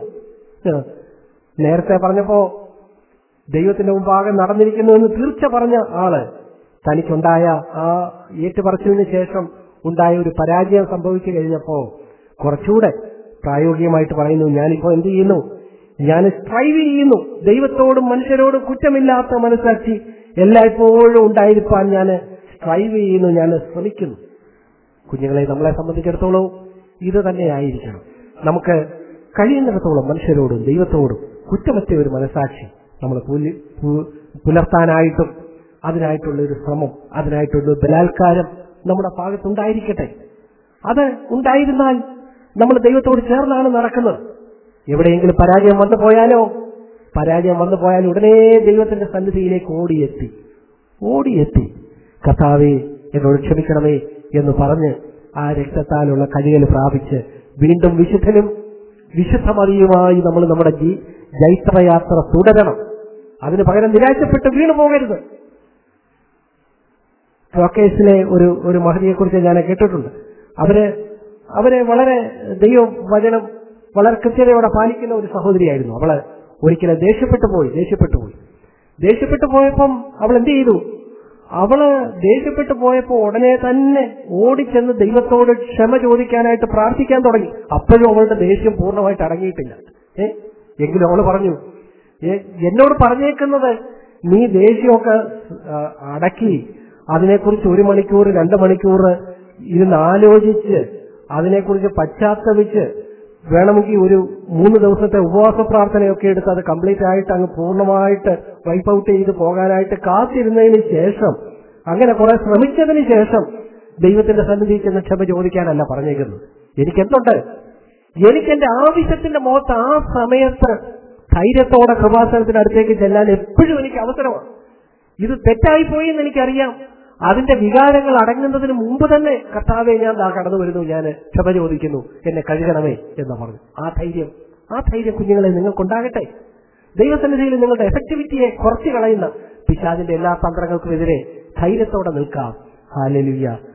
നേരത്തെ പറഞ്ഞപ്പോ ദൈവത്തിന്റെ മുമ്പാകെ നടന്നിരിക്കുന്നു എന്ന് തീർച്ച പറഞ്ഞ ആള് തനിക്കുണ്ടായ ആ ഏറ്റുപറച്ചിലിന് ശേഷം ഉണ്ടായ ഒരു പരാജയം സംഭവിച്ചു കഴിഞ്ഞപ്പോ കുറച്ചുകൂടെ പ്രായോഗികമായിട്ട് പറയുന്നു, ഞാനിപ്പോ എന്ത് ചെയ്യുന്നു? ഞാൻ സ്ട്രൈവ് ചെയ്യുന്നു, ദൈവത്തോടും മനുഷ്യരോടും കുറ്റമില്ലാത്ത മനസ്സാക്ഷി എല്ലായ്പ്പോഴും ഉണ്ടായിരിക്കാൻ ഞാൻ സ്ട്രൈവ് ചെയ്യുന്നു, ഞാൻ ശ്രമിക്കുന്നു. കുഞ്ഞുങ്ങളെ, നമ്മളെ സംബന്ധിച്ചിടത്തോളം ഇത് തന്നെയായിരിക്കണം. നമുക്ക് കഴിയുന്നിടത്തോളം മനുഷ്യരോടും ദൈവത്തോടും കുറ്റമറ്റ ഒരു മനസ്സാക്ഷി നമ്മൾ പുലർത്താനായിട്ടും അതിനായിട്ടുള്ള ഒരു ശ്രമം, അതിനായിട്ടുള്ള ബലാത്കാരം നമ്മുടെ ഭാഗത്തുണ്ടായിരിക്കട്ടെ. അത് ഉണ്ടായിരുന്നാൽ നമ്മൾ ദൈവത്തോട് ചേർന്നാണ് നടക്കുന്നത്. എവിടെയെങ്കിലും പരാജയം വന്നു പോയാൽ ഉടനെ ദൈവത്തിന്റെ സന്നിധിയിലേക്ക് ഓടിയെത്തി കർത്താവേ എന്നോട് ക്ഷമിക്കണമേ എന്ന് പറഞ്ഞ് ആ രക്തത്താലുള്ള കഴുകൽ പ്രാപിച്ച് വീണ്ടും വിശുദ്ധനും വിശുദ്ധമതിയുമായി നമ്മൾ നമ്മുടെ ജൈത്രയാത്ര തുടരണം. അതിന് പകരം നിരാശപ്പെട്ട് വീണു പോകരുത്. റോക്കേഴ്സിലെ ഒരു മഹതിയെക്കുറിച്ച് ഞാൻ കേട്ടിട്ടുണ്ട്. അവരെ വളരെ ദൈവവചനം വളരെ കൃത്യതയോടെ പാലിക്കുന്ന ഒരു സഹോദരിയായിരുന്നു. അവള് ഒരിക്കലും ദേഷ്യപ്പെട്ടു പോയപ്പം അവൾ എന്ത് ചെയ്തു? അവള് ദേഷ്യപ്പെട്ടു പോയപ്പോ ഉടനെ തന്നെ ഓടിച്ചെന്ന് ദൈവത്തോട് ക്ഷമ ചോദിക്കാനായിട്ട് പ്രാർത്ഥിക്കാൻ തുടങ്ങി. അപ്പോഴും അവളുടെ ദേഷ്യം പൂർണ്ണമായിട്ട് അടങ്ങിയിട്ടില്ല. എങ്കിലും അവള് പറഞ്ഞു, എന്നോട് പറഞ്ഞേക്കുന്നത് നീ ദേഷ്യമൊക്കെ അടക്കി അതിനെക്കുറിച്ച് 1 മണിക്കൂർ 2 മണിക്കൂർ ഇരുന്ന് ആലോചിച്ച് അതിനെക്കുറിച്ച് പശ്ചാത്തപിച്ച് വേണമെങ്കിൽ ഒരു 3 ദിവസത്തെ ഉപവാസ പ്രാർത്ഥനയൊക്കെ എടുത്ത് അത് കംപ്ലീറ്റ് ആയിട്ട് അങ്ങ് പൂർണ്ണമായിട്ട് വൈപ്പ് ഔട്ട് ചെയ്ത് പോകാനായിട്ട് കാത്തിരുന്നതിന് ശേഷം, അങ്ങനെ കുറെ ശ്രമിച്ചതിന് ശേഷം ദൈവത്തിന്റെ സന്നിധിയിൽ ചെന്ന് ക്ഷമ ചോദിക്കാനല്ല പറഞ്ഞേക്കുന്നത്. എനിക്കെന്റെ ആവശ്യത്തിന്റെ മുഖത്ത് ആ സമയത്ത് ധൈര്യത്തോടെ കൃപാസനത്തിന്റെ അടുത്തേക്ക് ചെല്ലാൻ എപ്പോഴും എനിക്ക് അവസരമാണ്. ഇത് തെറ്റായിപ്പോയി എന്ന് എനിക്കറിയാം. അതിന്റെ വികാരങ്ങൾ അടങ്ങുന്നതിന് മുമ്പ് തന്നെ കർത്താവെ ഞാൻ കടന്നു വരുന്നു, ഞാൻ ക്ഷമ ചോദിക്കുന്നു, എന്നെ കഴുകണമേ എന്ന് പറഞ്ഞു. ആ ധൈര്യം കുഞ്ഞുങ്ങളെ നിങ്ങൾക്കുണ്ടാകട്ടെ. ദൈവസന്നിധിയിൽ നിങ്ങളുടെ എഫക്ടിവിറ്റിയെ കുറച്ചു കളയുന്ന പിശാചിന്റെ എല്ലാ തന്ത്രങ്ങൾക്കുമെതിരെ ധൈര്യത്തോടെ നിൽക്കാം. ഹല്ലേലൂയ.